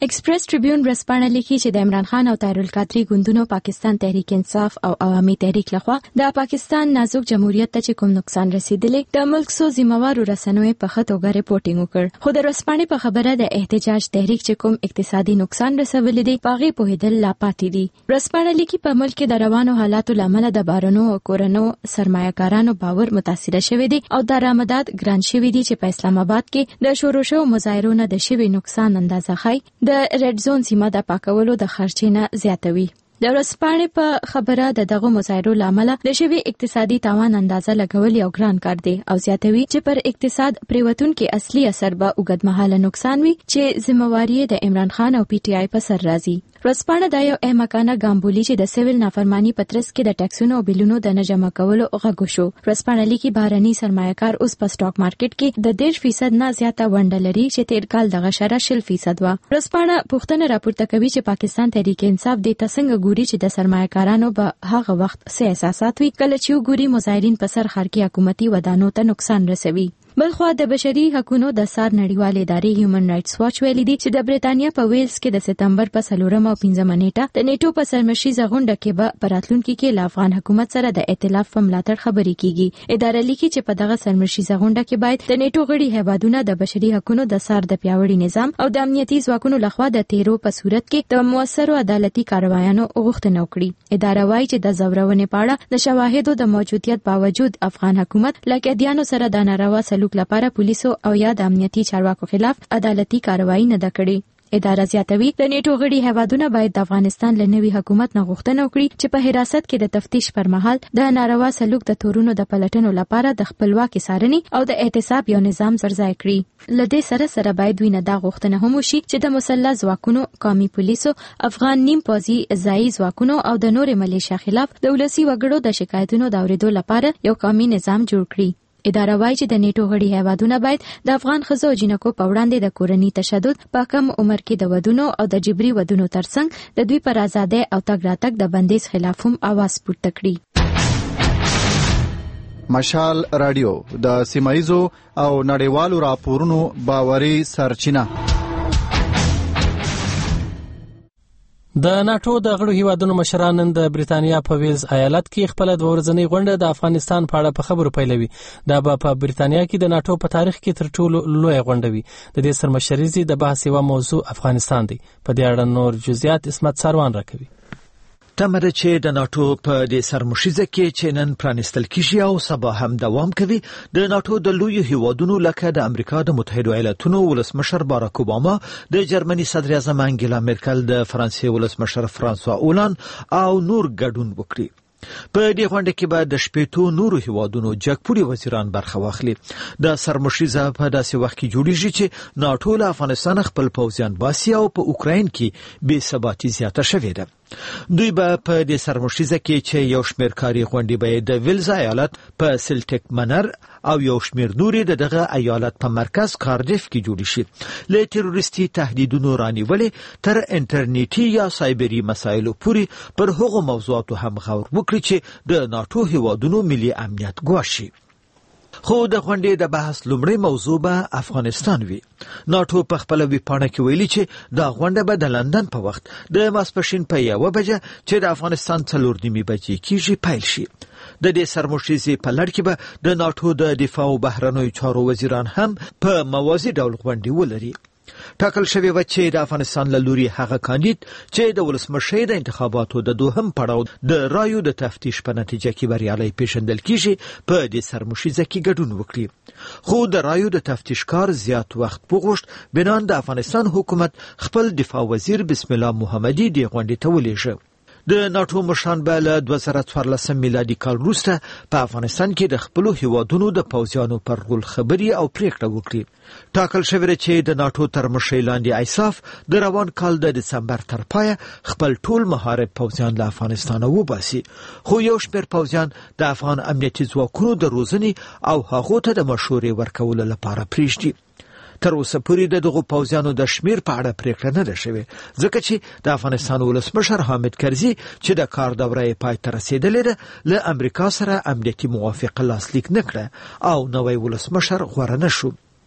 ایکسپریس ټریبیون ورځپاڼه لیکي چې د عمران خان او طاهر القادری ګوندونو پاکستان تحریک انصاف او عوامي تحریک لخوا د پاکستان نازک جمهوریت ته چې کوم نقصان رسیدلی د ملک سو ذمہوارو رسنوي په خطوګه ریپورتینګ وکړ خو د ورځپاڼې په خبره د احتجاج تحریک چې کوم اقتصادي نقصان رسولی دی پاغي په هدل لا پاتې دي ورځپاڼه لیکي په ملک کې د روانو حالاتو لامل د بارونو او کورونو سرمایه‌کارانو باور متاثر شوی دی او درآمدات ګران شوی دي چې په اسلام آباد کې د شورو شو مظاهرو نه د شوی نقصان اندازه خای د ریډ زون سیمه د پاکولو د خرچینه زیاتوي د ورځپاڼې په خبره دغه مظاهرو لامل د شوی اقتصادي تاوان اندازه لګول یو ګران کار دی او زیاتوي چې پر اقتصاد پریوتون کې اصلي اثر به اوږدمهاله نقصان وي چې ذمہواری د عمران خان او پی ټی آی په سر راځي ورځپاڼه دا یو احمقانه ګامبولي چې د سیویل نافرمانی په ترڅ کې د ټیکسونو او بیلونو د نه جمع کولو غږ شو ورځپاڼه لیکي بهرني سرمایه‌کار اوس په سټاک مارکیټ کې د 10% نه زیاته ونډه لري چې تیر کال دغه شرح 0% و ورځپاڼه پوښتنه راپورته کوي چې پاکستان تحریک انصاف د څنګه ګوري چې د سرمایه‌کارانو به هغه وخت سه احساسات وي کله چې ګوري مظاهرین په سر خارجي حکومتي ودانو ته نقصان رسوي بلخوا د بشري حقوقو د سار نړیوال ادارې هیومن رائټس واچ ویلي دي چې د بریتانیا په ویلز کې د سپتمبر په 4 او 15 نیټه د نیټو په سرمشریزه غونډه کې به پراتلونکو کې له افغان حکومت سره د ائتلاف په ملاتړ خبرې کیږي اداره لیکي چې په دغه سرمشریزه غونډه کې باید د نیټو غړي هیوادونه د بشري حقوقو د سار د پیاوړي نظام او د امنیتي ځواکونو لخوا د تیرو په صورت کې د موثرو عدالتي کاروایانو غوښتنه وکړي اداره وايي چې د زورونې پاړه د شواهدو د موجودیت باوجود افغان حکومت لکه دیانو سره د ناروا سلوک لپاره پولیسو او یا د امنیتي چارواکو خلاف عدالتي کاروایی نه ده کړې اداره زیاتوي د نیټو غړي هیوادونه باید د افغانستان له نوي حکومت نه غوښتنه وکړي چې په حراست کې د تفتیش پر مهال د ناروا سلوک د تورونو د پلټنو لپاره د خپلواکي څارنې او د احتساب یو نظام ورځای کړي لدې سره باید وینه دا غوښتنه هم وشي چې د مسلح ځواکونو قومي پولیسو افغان نیم پوځي ځایي ځواکونو او د نورو ملیشیا خلاف د ولسي وګړو د شکایتونو د اورېدو لپاره یو قومي نظام جوړ کړي اداره وايي چې د نیټو غړي هیوادونه باید د افغان ښځو او جنکو په وړاندې د کورني تشدد په کم عمر کې د ودونو او د جبري ودونو ترڅنګ د دوی پر آزادۍ او تګ راتګ د بندیز خلاف هم आवाज پورته کړي مشال رادیو د سیمایزو او نړیوالو راپورونو باوري سرچینه د ناتو د غړو هیوادونو مشران نن د بریتانیا په ویلز ایالت کې خپل د ورځنی غونډه د افغانستان په اړه په خبرو پیلوي دا په بریتانیا کې د ناتو په تاریخ کې تر ټولو لوی غونډه وي د دې سرمشريزي د بحث یو موضوع افغانستان دی په دې اړه نور جزئیات اسمت سروان راکوي تمره چې د ناتو په دې سرمشریزه کې چې نن پرانستل کیږي او سبا هم دوام کوي د ناتو د لوی هیوادونو لکه د امریکا د متحده ایالاتونو ولسمشر باراک اوباما د جرمني صدر اعظم انګلا مرکل د فرانسې ولسمشر فرانسوا اولان او نور ګډون وکړي په دې غونډه کې به د شپېتو نورو هیوادونو جګپوړي وزیران برخه واخلي د سرمشریزه په داسې وخت کې جوړیږي چې ناتو له افغانستان خپل پوځیان باسي او په اوکراین کې بې ثباتي زیاته شوې ده دوی به په دې سرمشریزه کې چې یو شمېر کاري غونډې به د ویلز ایالت په سلټک منر او یو شمېر نورې دغه ایالت په مرکز کاردیف کې جوړ شي له تروریستي تهدیدونو رانیولې تر انټرنیټي یا سایبري مسایلو پورې پر هغو موضوعاتو هم غور وکړي چې د ناتو هیوادونو ملي امنیت ګواښي خو د غونډې د بحث لومړی موضوع به افغانستان وي ناتو په خپل ویبپاڼه کې ویلي چې دا غونډه به د لندن په وخت د ماسپښین په 1 بجه چې د افغانستان 4:30 بجې کېږي پیل شي د دې سرمشریزې په لړ کې به د ناتو د دفاع او بهرنیو چارو وزیران هم په موازی ډول غونډې ولري ټاکل شوی و چې د افغانستان له لوري هغه کاندید چې د ولسمشر د انتخاباتو د دوهم پړاو د رایو د تفتیش په نتیجه کې بریالي پیژندل کیږي په دې سرمشریزه کې ګډون وکړي خو د رایو د تفتیش کار زیات وخت وغوښت بنان د افغانستان حکومت خپل دفاع وزیر بسم الله محمدي د غونډې ته ولېږه د ناتو مشران به له 2014 میلادي کال وروسته په افغانستان کې د خپل هیوادونو د پوځیانو پر رول خبري او پریکړه وکړي ټاکل شوی چې د ناتو تر مشرۍ لاندې ایساف د روان کال د دسمبر تر پایه خپل ټول مهارت پوځیان له افغانستان وباسي خو یو شمېر پوځیان د افغان امنیتي ځواکونو د روزنې او هغو ته د مشورې ورکولو لپاره پریږدي تر اوسه پورې د دغو پوځیانو د شمیر په اړه پریکړه نه ده شوې ځکه چې د افغانستان ولسمشر حامد کرزي چې د کار دوره یې پای ته رسېدلې ده له امریکا سره امنیتي موافقه لاسلیک نه کړه او نوی ولسمشر غوره نه شو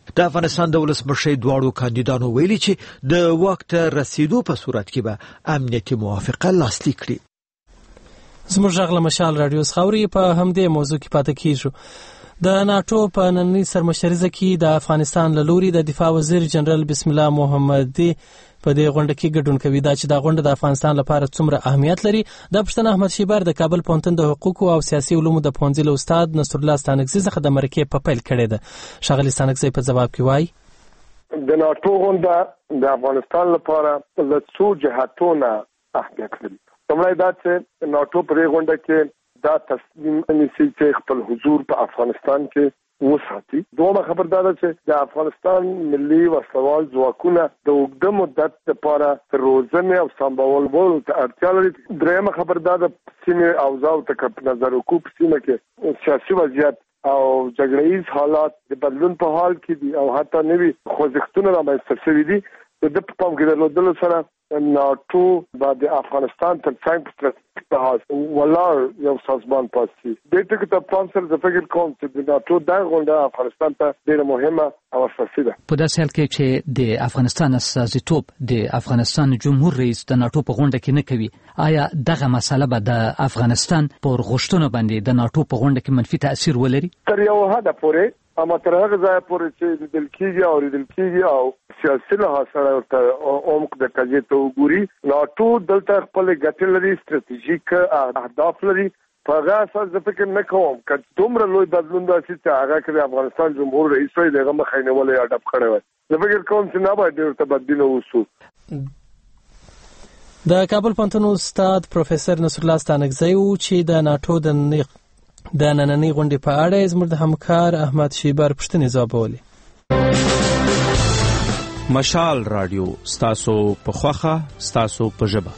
د افغانستان د ولسمشر دواړو کاندیدانو ویلي چې د واک ته رسیدو په صورت کې به امنیتي موافقه لاسلیک کړي. زموږ غږ له مشال رادیو خاوري په همدې موضوع کې پاتې کیږو. د ناتو په نننۍ سرمشریزه کې د افغانستان له لوري د دفاع وزیر جنرال بسم الله محمدي په دې غونډه کې ګډون کوي. دا چې دا غونډه د افغانستان لپاره څومره اهمیت لري د پښتون احمد شیبر د کابل پوهنتون د حقوقو او سیاسي علومو د پوهنځي له استاد نصر الله ستانکزي څخه د مرکې په پیل کړې ده. ښاغلي ستانکزي په ځواب کې وایي د ناتو غونډه د افغانستان لپاره له څو جهاتونو اهمیت لري. لومړی دا چې ناتو په دې غونډه کې دا تصمیم نیسي چې خپل حضور په افغانستان کې وساتي. دومره خبردار چې د افغانستان ملي وسوال ځواکونه د اوږده مدت لپاره روزنه او سمبالولو ته اړتیا لري. درېمه خبردار د سیمې اوضاع ته په نظر وکړو په سیمه کې سیاسي وضعیت او جګړه‌ایز حالات د بدلون په حال کې دي او حتی نوي خوځښتونه رامنځته شوي دي. د په پام کې درلودلو سره ناتو بعد افغانستان تر څنګ په لحاظ ولر یو سازمان پاتې. د دې ته پام سره د فکر کوم چې د ناتو د غونډه افغانستان ته ډېره مهمه او اساسي ده. په داسې حال کې چې د افغانستان استازیتوب د افغانستان جمهور رئیس د ناتو په غونډه کې نه کوي، آیا دغه مسله به د افغانستان پر غوښتنو باندې د ناتو په غونډه کې منفي تاثیر ولري؟ تر یو حد پورې اما تر هغه ځای پورې چې د دلکیږي او سیاسي لحاظ سره ورته عمق د کجې ته وګوري. ناتو دلته خپل ګټې لري، ستراتیژیک اهداف لري. په هغه اساس زه فکر نه کوم چې دومره لوی بدلون راشي چې هغه کې د افغانستان جمهور رئیس وي دغه مخې نیولې اډاپ کړی وي. زه فکر کوم چې نه باید ډېر تبدیل وشو. د کابل پوهنتون استاد پروفیسور نصر الله ستانکزي چې د ناتو د نننۍ غونډې په اړه زموږ د همکار احمد شیبر پوښتنې ځوابولې. مشال رادیو ستاسو په خوخه ستاسو په ژبه.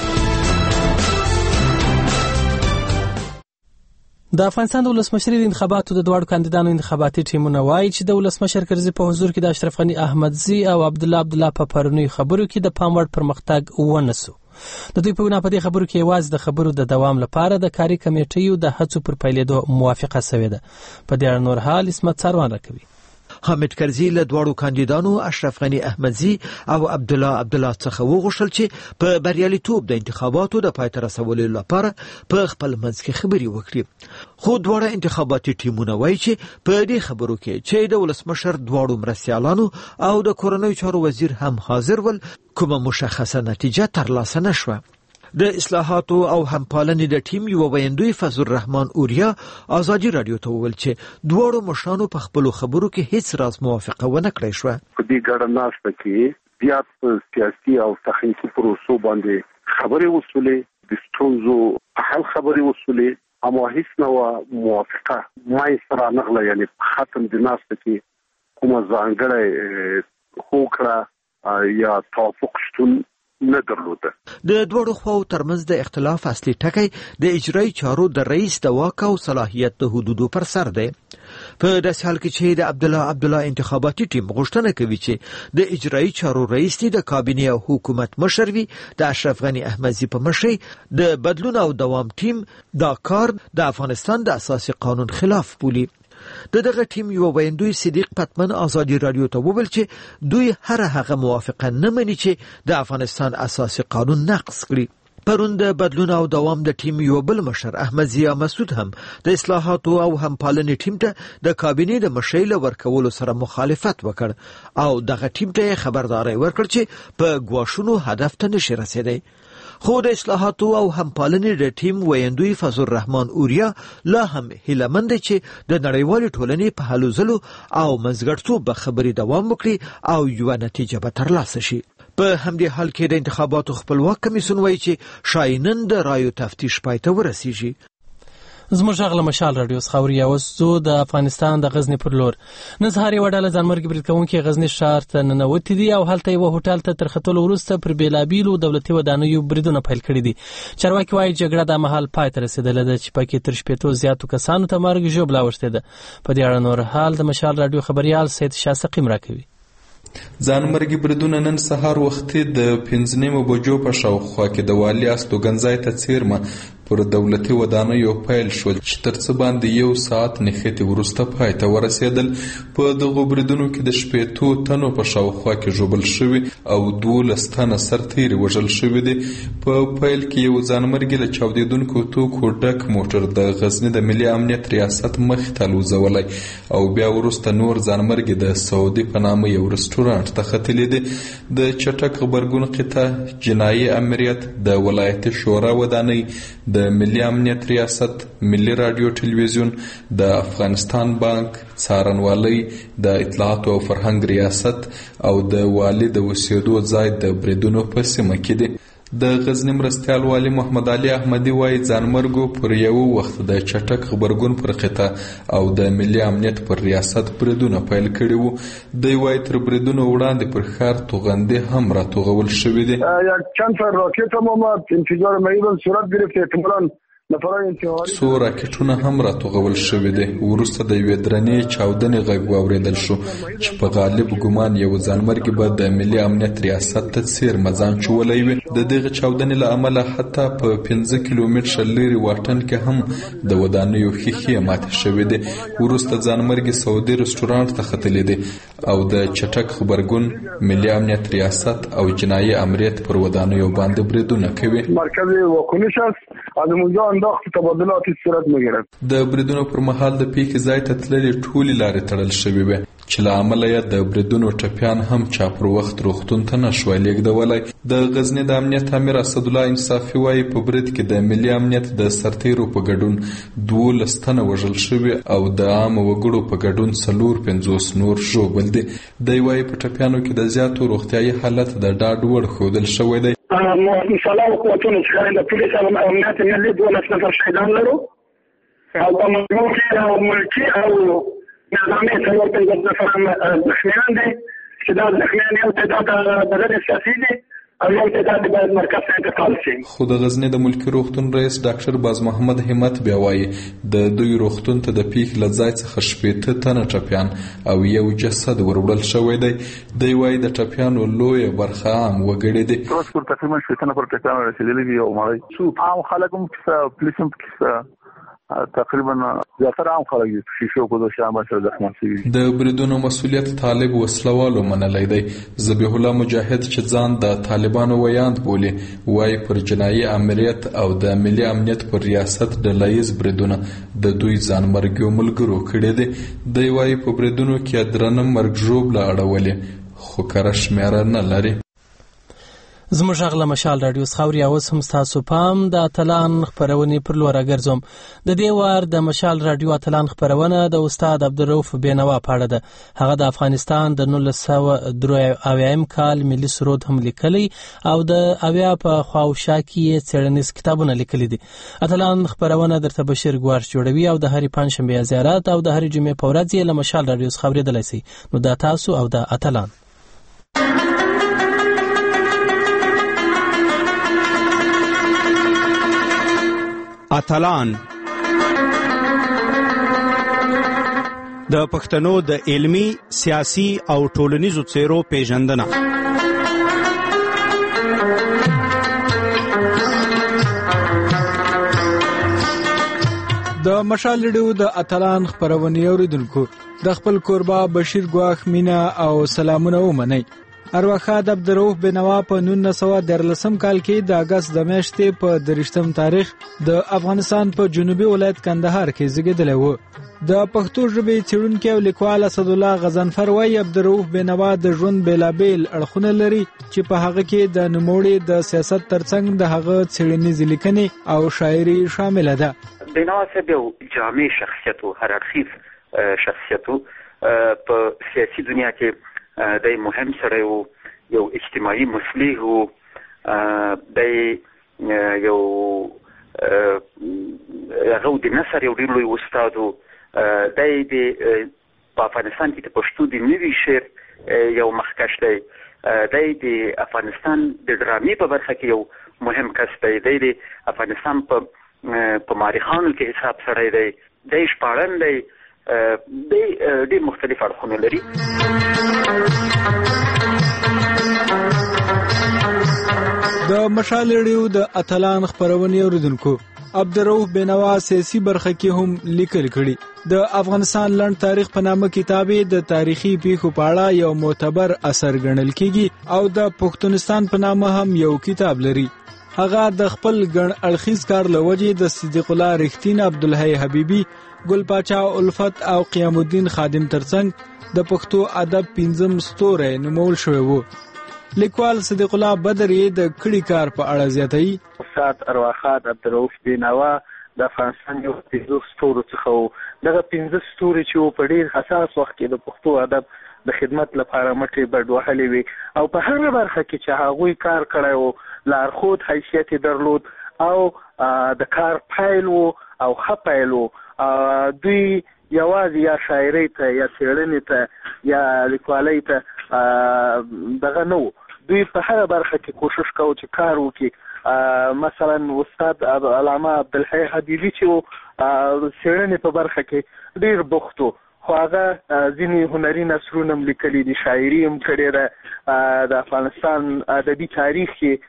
د افغانستان د ولسمشرۍ د انتخاباتو د دواړو کاندیدانو انتخاباتي ټیمونه وایي چې د ولسمشر کرزي په حضور کې د اشرف غني احمدزي او عبدالله په پرونیو خبرو کې د پام وړ پرمختګ ونسو. د دوی په وینا په دې خبرو کې یوازې د خبرو د دوام لپاره د کاري کمیټیو د هڅو پر پیلېدو موافقه شوې ده. په دې اړه نور حال اسمت سروان راکوي. حامد کرزي له دواړو کاندیدانو اشرف غني احمدزي او عبدالله څخه وغوښتل چې په بریالیتوب د انتخاباتو د پای ته رسولو لپاره په خپل منځ کې خبرې وکړي. خو دواړه انتخاباتي ټیمونه وایي چې په دې خبرو کې چې د ولسمشر دواړو مرستیالانو او د کورنیو چارو وزیر هم حاضر ول، کومه مشخصه نتیجه ترلاسه نشوه. د اصلاحاتو او همپالنې د ټیم یو ویندوی فضل الرحمن اوریا ازادي رادیو ته وویل چې دواړو مشرانو په خپل خبرو کې هیڅ راز موافقه ونه کړې شوه. په دې ګډه ناسته کې بیا سیاسي او تخنیکي پروسو باندې خبرې وسولې، د ستونزو حل خبرې وسولې، اما هیڅ نوع موافقه مای سره نغله، یعنی ختم د ناسته کې کومه ځانګړې هوکړه یا توافق شتون نه درلوده. د دوړو خواو ترمنځ د اختلاف اصلي ټکی د اجرایي چارو د رئیس د واک او صلاحیت د حدودو پر سر دی. په داسې حال کې چې د عبدالله انتخاباتي ټیم غوښتنه کوي چې د اجرایي چارو رئیس د کابینې او حکومت مشر وي، د اشرف غني احمدزي په مشرۍ د بدلون او دوام ټیم دا کار د افغانستان د اساسي قانون خلاف بولي. دغه ټیم یو ویندوی صدیق پتمن ازادي رادیو ته وویل چې دوی هغه موافقه نه مني چې د افغانستان اساسي قانون نقض کړي. پرون د بدلون او دوام د ټیم یو بل مشر احمد ضیا مسعود هم د اصلاحاتو او همپالنې ټیم ته د کابینې د مشرۍ ورکولو سره مخالفت وکړ او دغه ټیم ته خبرداري ورکړ چې په ګواښونو هدف ته نشي رسیدي. خو د اصلاحاتو او همپالنې د ټیم ویندوی فضل الرحمن اوریا لا هم هیلهمند چې د نړیوالې ټولنې په هلو ځلو او منځګړیتوب به خبرې دوام وکړي او یو نتیجه به ترلاسه شي. په همدې حال کې د انتخاباتو خپلواک کمیسیون وایي چې شاینن د رایو تفتیش پای ته ورسیږي. زموږ غږ له مشال رادیو خاوري اوس زو د افغانستان د غزنی پر لور نزهاري وډاله ځانمرګ برید کوونکي غزنی ښار ته ننوتې دي او هلته یو هوټل ته تر ختلو وروسته پر بیلابیلو دولتي ودانیو بریدونه پیل کړي دي. چارواکي وایي جګړه د مهال پای ته رسیدلې ده چې پکې تر 80 زیاتو کسانو ته مرګ ژوبلا وشته ده. په دې اړه نور حال د مشال رادیو خبريال سید شاه سقیم راکوي. ځانمرګي بریدونه نن سهار وختي د 5 بجو په شاوخوا کې د والي استوګنځای ته څیرمه پر دولتي ودانیو پیل شول چې تر څه باندې 1 ساعت نښتې وروسته پای ته ورسېدل. په دغو بریدونو کې د 80 تنو په شاوخوا کې ژوبل شوي او 12 تنه سرتیري وژل شوي دي. په پیل کې یو ځانمرګي له چاودېدونکو توکو ډک موټر د غزني د ملي امنیت ریاست مخې ته الوزولی او بیا وروسته نور ځانمرګي د سعودي په نامه یو رستورانټ ته ختلي دي. د چټک غبرګون قطع جنایي امریت د ولایتي شورا ودانۍ د ملي امنیت ریاست ملي رادیو ټلویزیون د افغانستان بانک څارنوالۍ د اطلاعات او فرهنګ ریاست او د والي د اوسېدو ځای د بریدونو په سیمه کې دي. د غزنی مرستیال والی محمد علي احمدي وايي ځانمرګو پر یو وخت د چټک خبرګون پر قطع او د ملي امنیت پر ریاست بریدونه پیل کړي وو. دوی وايي تر بریدونو وړاندې پر ښار توغندې هم راتوغول شوي دي. چند تا راکټ هم انفجار میدان صورت گرفته احتمالاً څو راکټونه هم راتوغول شوي دي. وروسته د یوې درنې چاودنې غږ واورېدل شو چې په غالب ګمان یو ځانمرګي به د ملي امنیت ریاست ته څیرمه ځان چولی وي. د دغه چاودنې له امله حتی په 15 کیلومتره لرې واټن کې هم د ودانیو ښیښې ماتې شوي دي. وروسته ځانمرګي سعودي رستورانټ ته ختلي دي او د چټک خبرګون ملي امنیت ریاست او جنایي امریت پر ودانیو باندې بریدونه کوي. مرکزی واکنش است از اونجا انداخت تبادلات صورت میگیرد. د بریدونو پر مهال د پیښې ځای ته تللې ټولې لارې تړل شوې وې چې له امله یې د بریدونو ټپیان هم چا پر وخت روغتون ته نشوای لیږدولی. د غزني د امنیت امیر اسدالله انصافي وایي په برید کې د ملي امنیت د سرتیرو په ګډون 12 تنه وژل شوي او د عامه وګړو په ګډون 50 نور ژوبل دي. دی وایي په ټپیانو کې د زیاتو روغتیایي حالت د ډاډ وړ ښودل شوی دی. مسلح قوتونو څخه د پولیس او امنیت ملي 12 نفر شهیدان لرو او په مجموع کې او ملکي او نظامي څلور 15 نفر زخمیان دي چې دا زخمیان یو تعداد بدل سیاسي دي او یو تعداد باید مرکز ته انتقال شي. خو د غزني د ملکي روغتون رئیس ډاکټر باز محمد همت بیا وایي د دوی روغتون ته د پیښې له ځای څخه 80 تنه ټپیان او یو جسد وروړل شوی دی. دی وایي د ټپیانو لویه برخه عام وګړي دي. اوس تقریبا 80 تنه پر ټپیان رسیدلي دي او مړی څو عام خلک هم پولیس هم تقریبا زیاتره عام خلک شیشو کو د شامل سره زخمی شوي. د بریدونو مسؤلیت طالب وسلوالو منلی دی. ذبیح الله مجاهد چې ځان د طالبانو ویاند بولي وایي پر جنایي امریت او د ملي امنیت پر ریاست ډلهییز بریدونه د دوی ځانمرګیو ملګرو کړي دي. دی وایي په بریدونو کې درنه مرګ ژوبله اړولې خو کره شمیره نه لري. زموږ غږ له مشال رادیو څخه اوس هم ستاسو پام د اتلان خپرونې پر لور راګرځوم. د دې وار د مشال رادیو اتلان خپرونه د استاد عبدالرؤف بینوا په اړه ده. هغه د افغانستان د 1993 کال ملي سرود هم لیکلی او د اویا په خواوشا کې څېړنیز کتابونه لیکلي دي. اتلان خپرونه درته بشیر ګوارش جوړوي او د هرې پنجشنبې زیارت او د هرې جمعې په ورځ یې له مشال رادیو څخه اورېدلی شئ. نو دا تاسو او د اتلان اتلان د پښتنو د علمی، سیاسي او ټولنیزو څیرو پیژندنه. د مشال ریډیو د اتلان خپرونې اوریدونکو د خپل کوربه بشیر ګواخ مینا او سلامونه ومنئ. ارواښاد عبدالرؤف بینوا په 1913 کال کې د اگست د میاشتې په 23 تاریخ د افغانستان په جنوبي ولایت کندهار کې زیږیدلی و. د پښتو ژبې څېړونکی او لیکوال اسدالله غضنفر وایي عبدالرؤف بینوا د ژوند بیلابیل اړخونه لري چې په هغه کې د نوموړي د سیاست ترڅنګ د هغه څېړنیزې لیکنې او شاعري شامله ده. بینوا صاحب یو جامع شخصیت و، هر اړخیز شخصیت و. په سیاسي دنیا کې دی مهم سره یو اجتماعي مصلح و. دی یو هغه د نثر یو ډېر لوی استاد و. دی په افغانستان کې د پښتو د نوي شعر یو مخکښ دی. دی د افغانستان د ډرامې په برخه کې یو مهم کس دی. دی د افغانستان په مارخانو کې حساب سړی دی. دی شپاړن دی. دی ډېر مختلف اړخونه لري. د مشال ریډیو د اتلان خپرونې اوریدونکو عبدالرؤف بینوا سیاسي برخه کې هم لیکل کړي. د افغانستان لنډ تاریخ په نامه کتاب د تاریخي پیښو په اړه یو معتبر اثر ګڼل کیږي او د پښتونستان په نامه هم یو کتاب لري. هغه د خپل ګڼ اړخیز کار لوجې د صدیق الله رښتین، عبدالحی حبیبی، ګل پاچا الفت او قیام الدین خادم ترڅنګ د پښتو ادب 5م ستوری نومول شوی وو. لیکوال صدیق الله بدر یې د کړي کار په اړه زیاتوي. استاد ارواښاد عبدالرؤف بینوا د افغانستان یو 5 ستورو څخه وو. دغه 5 ستوري چې په ډېر حساس وخت کې د پښتو ادب د خدمت لپاره مټې بډ وهلې وي او په هر برخه کې چې هغوی کار کړی وو لارښود حیثیت درلود او د کار پایل وو او ښه پایل وو. دوی یوازې یا شاعرۍ ته یا څېړنې ته یا لیکوالۍ ته دغه نه وو. دوی په هره برخه کې کوشش کوو چې کار وکړي. مثلا استاد علامه عبدالحی حبیبي چې وو څېړنې په برخه کې ډېر بوخت وو، خو هغه ځینې هنري نثرونه هم لیکلي دي، شاعري هم کړې ده. د افغانستان ادبي تاریخ کې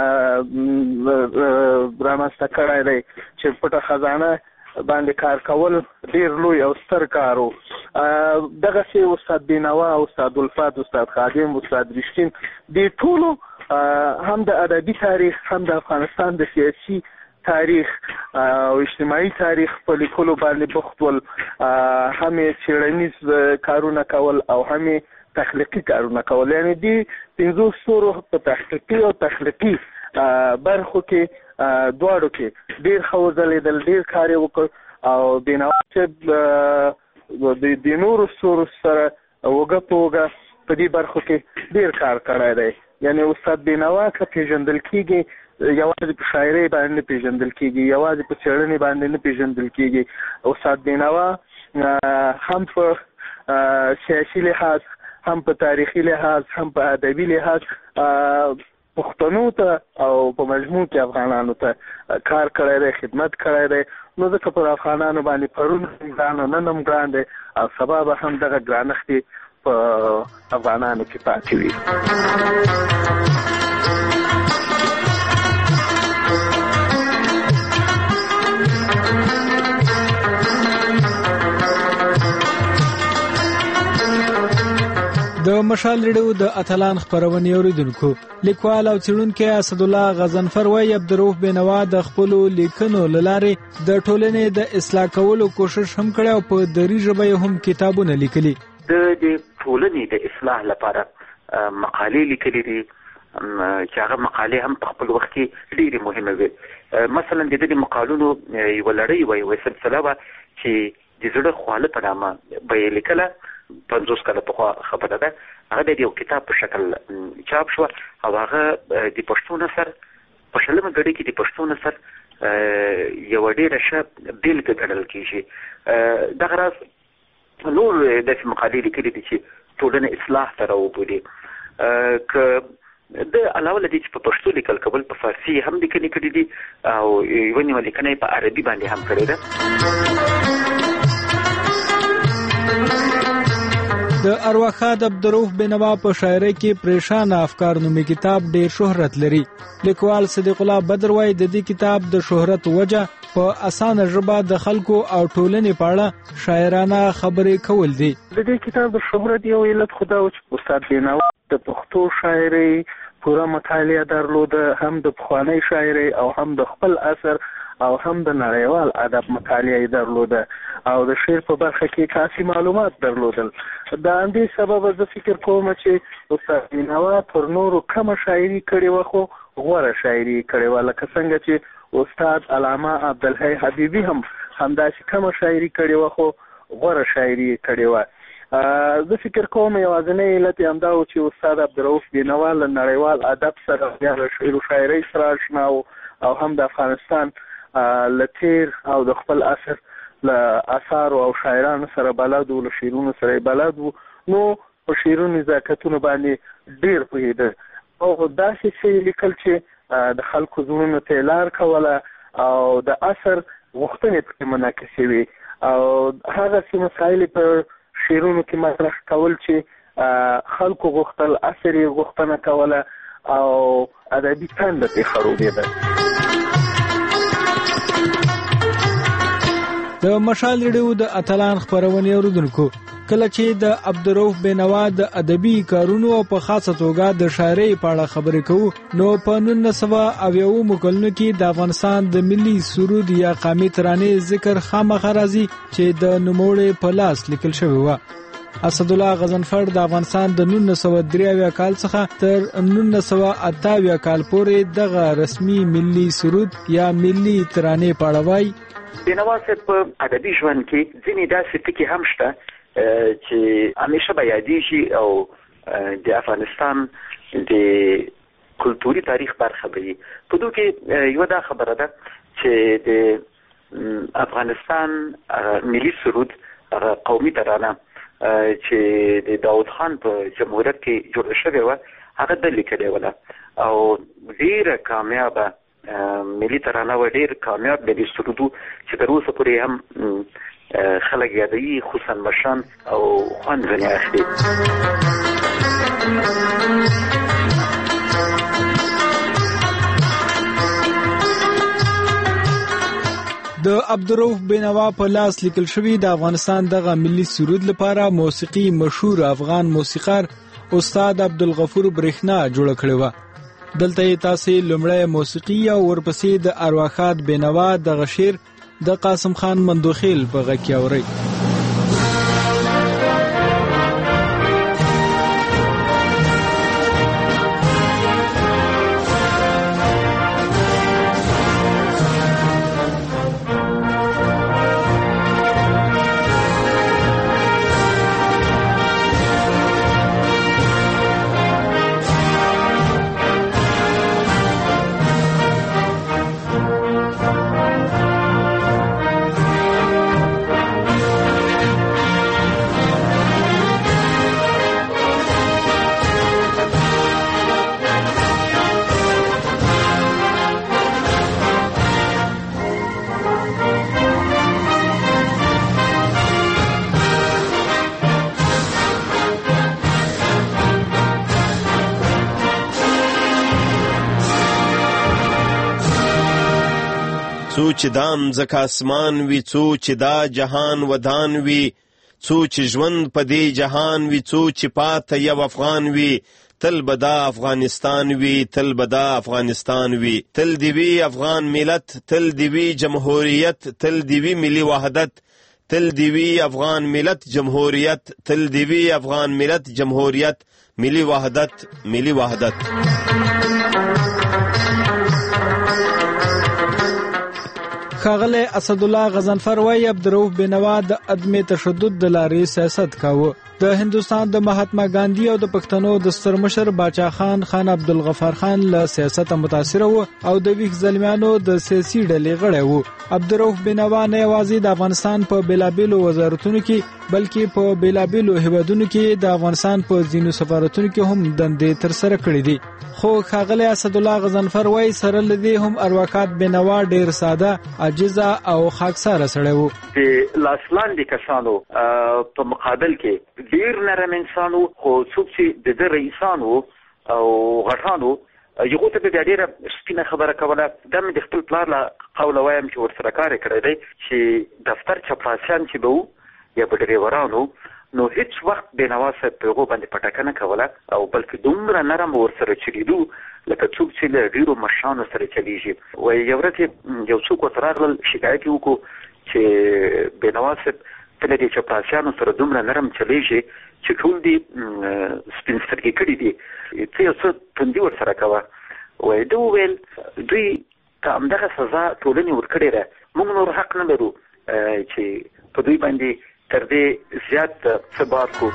رامنځته کړی دی چې پټه خزانه باندې کار کول ډیر لوی او ستر کار وو. دغسې استاد بینوا، استاد الفت، استاد خادم، استاد رښتین دې ټولو هم د ادبي تاریخ هم د افغانستان د سیاسي تاریخ او اجتماعي تاریخ په لیکلو باندې بوخت ول. هم یې څېړنیز کارونه کول او هم یې تخلیقي کارونه کول. یعنی دې 5 ستورو په تحقیقي او تخلیقي برخو کې دواړو کې ډېر ښه وځلېدل، ډېر کار یې وکړ او بینوا چې د نورو ستورو سره اوږه په اوږه په دې برخو کې ډېر کار کړی دی. یعنی استاد بینوا که پیژندل کېږي یوازې په شاعرۍ باندې نه پیژندل کېږي، یوازې په څېړنې باندې نه پیژندل کېږي. استاد بینوا هم په سیاسي لحاظ، هم په تاریخي لحاظ، هم په ادبي لحاظ پښتنو ته او په مجموع کې افغانانو ته کار کړی دی، خدمت کړی دی. نو ځکه پر افغانانو باندې پرون هم ګران او نن هم ګران دی او سبا به هم دغه ګرانښت په افغانانو کې پاتې وي. د مشال ریډیو د اتلان خبرونه اوریدونکو، لیکوال او څېړونکی اسدالله غضنفر وايي عبدالرؤف بینوا د خپل لیکنو لارې د ټولنې د اصلاح کولو کوشش هم کړی او په دری ژبه هم کتابونه لیکلي. د ټولنې د اصلاح لپاره مقالې لیکلي دي چې هغه مقالې هم په خپل وخت کې ډېرې مهمه وي. مثلا د دې مقالونو یوه لړۍ وه، یوه سلسله وه چې د زړه خواله په نامه به یې لیکله. 50 کاله پخوا خبره ده. هغه د یو کتاب په شکل چاپ شوه او هغه د پښتو نثر په 20مه غړي کې د پښتو نثر یوه ډېره ښه بېلګه ګڼل کېږي. دغه راز نور داسې مقالې لیکلي دي چې ټولنه اصلاح ته راوبولي. که د علاوه له دې چې په پښتو لیکل کول په فارسي هم لیکنې کړي دي او یوه نیمه لیکنه یې په عربي باندې هم کړې ده. د ارواښاد عبدالرؤف بینوا په شاعرۍ کې پریشان افکار نومي کتاب ډېر شهرت لري. لیکوال صدیق الله بدر وايي د دې کتاب د شهرت وجه په اسانه ژبه د خلکو او ټولنې په اړه شاعرانه خبرې کول دي. د دې کتاب د شهرت یو علت خو دا و چې استاد بینوا د پښتو شاعرۍ پوره مطالعه درلوده، هم د پخوانۍ شاعرۍ او هم د خپل عصر او هم د نړیوال ادب مطالعه درلوده او د شعر په برخه کې کافي معلومات درلودل. د همدې سبب زه فکر کوم چې استاد بینوا تر نورو کمه شاعري کړې وه خو غوره شاعري کړې وه، لکه څنګه چې استاد علامه عبدالحی حبیبي هم همداسې کمه شاعري کړې وه خو غوره شاعري کړې وه. زه فکر کوم یوازینی علت یې همدا و چې استاد عبدالرؤف بینوا له نړیوال ادب سره بیا له شعر و شاعرۍ سره اشنا او هم د افغانستان له تیر او د خپل عصر له اثارو او شاعرانو سره بلد و، له شعرونو سره بلد و، نو په شعرونو نزاکتونو باندې ډېر پوهېده او داسې څه لیکل چې د خلکو زړونو ته لار کوله او د عصر غوښتنې پکې منعکسې وي او هغسې مسایل په شعرونو کې مطرح کول چې خلکو غوښتل، عصر یې غوښتنه کوله او ادبي تنده پرې خړوبېده. د مشال ریډیو د اتلان خبرونه اوریدونکو، کله چې د عبدالرؤف بینوا د ادبي کارونو او په خاصه توګه د شاعرۍ په اړه خبرې کوو، نو په 1990 کلونو کې د افغانستان د ملي سرود یا قومي ترانې ذکر خامخا راځي چې د نوموړي په لاس لیکل شوی و. اسدالله غضنفر د افغانستان د 1983 کال څخه تر 1988 کال پورې دغه رسمي ملي سرود یا ملي ترانې پاړوي. بینوا صاحب په ادبي ژوند کې ځینې داسې ټکي هم شته چې همیشه به یادېږي او د افغانستان د کلتوري تاریخ برخه به وي. په دوی کې یوه دا خبره ده چې د افغانستان ملي سرود قومي ترانه چې د داود خان په جمهوریت کې جوړه شوې وه، هغه د لیکلې وله او ډېره کامیابه ملي ترانه و، ډېر کامیاب ملي سرود چې تر اوسه پورې هم خلک یادوي، خصوصا مشران او خوند ځینې اخلي. د عبدالرؤف بینوا په لاس لیکل شوی د افغانستان دغه ملي سرود لپاره موسیقي مشهور افغان موسیقار استاد عبدالغفور برېښنا جوړ کړی و. دلته یې تاسو لومړی موسیقي او ورپسې د ارواښاد بینوا دغه شعر د قاسم خان مندوخیل په غږ کې اورئ. څو چې دام ځکه اسمان وي، څو چې دا جهان ودان وي، څو چې ژوند په دې جهان وي، څو چې پاته یو افغان وي، تل به دا افغانستان وي، تل به دا افغانستان وي. تل دی وی افغان ملت، تل دی وی جمهوریت، تل دی وی ملي وحدت، تل دی وی افغان ملت جمهوریت، تل دی وی افغان ملت جمهوریت، ملي وحدت، ملي وحدت. ښاغلی اسدالله غضنفر وايي عبدالرؤف بینوا د عدم تشدد د لارې سیاست کاوه. د هندوستان د مهاتما ګاندھی او د پښتنو د ستر مشر باچا خان خان عبدالغفار خان له سیاست متاثر و او د ویښ زلمیانو د سیاسي ډلې غړی و. عبدالرؤف بینوا نه یوازې د افغانستان په بیلابیلو وزارتونو کې بلکې په بیلابیلو هیوادونو کې د افغانستان په ځینو سفارتونو کې هم دندې ترسره کړې دي. خو ښاغلی اسدالله غضنفر وايي سره له دې هم ارواښاد بینوا ډېر ساده، عاجزه او خاکساره سړی و. د لاسلاندې کسانو په مقابل کې ډېر نرم انسان و، خو څوک چې د ده رئیسان و او غټان و یغو ته بیا ډېره سپینه خبره کوله. دا مې د خپل پلار له قوله وایم چې ورسره کار یې کړی دی چې دفتر چپراسیان چې به وو یا به ډریوران وو، نو هیڅ وخت بینوا صاحب په هغو باندې پټکه نه کوله او بلکې دومره نرم ورسره چلیدو لکه څوک چې له ډېرو مشرانو سره چلیږي. وایي یو ورځ یو څوک ورته راغلل، شکایت یې وکړو چې بینوا صاحب ته له دې چپراسیانو سره دومره نرم چلیږي چې ټول دې سپین سترګې کړي دي، ته یو څه تندي ورسره کوه. وایي ده وویل دوی ته همدغه سزا ټولنې ورکړې ده، موږ نور حق نه لرو چې په دوی باندې تر دې زیات څه بار کو.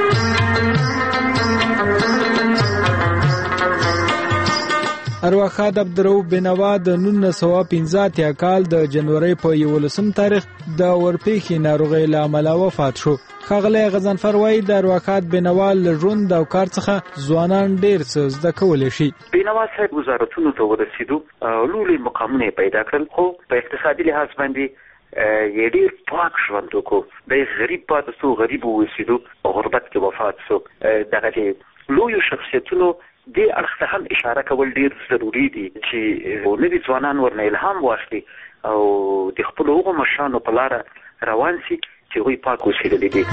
ارواښاد عبدالرؤف بینوا د 1915 کال د جنوري په 11 تاریخ د ورپېښې ناروغۍ له امله وفات شو. ښاغلی غضنفر وايي د ارواښاد بینوا له ژوند او کار څخه ځوانان ډېر څه زده کولی شي. بینوا صاحب وزارتونو ته ورسېدو، لوی مقامونه یې پیدا کړل، خو په اقتصادي لحاظ باندې یې ډېر پاک ژوند وکړو. دی غریب پاتې سو، غریب ووسېدو، په غربت کې وفات سو. دغه د لویو شخصیتونو دې اړخ ته هم اشاره کول ډېر ضروري دي چې نوي ځوانان ورنه الهام واخلي او د خپل هغو مشرانو په لاره روان سي چې هغوی پاک اوسېدلي دي.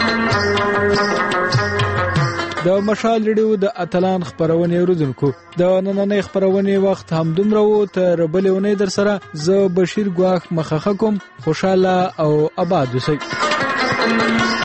د مشال ریډیو د اتلان خبرونه اوریدونکو د نننۍ خبرونه وخت هم دومره وو. تر بلې اونۍ در سره زه بشیر ګواخ مخخه کوم. خوشاله او آباد اوسئ.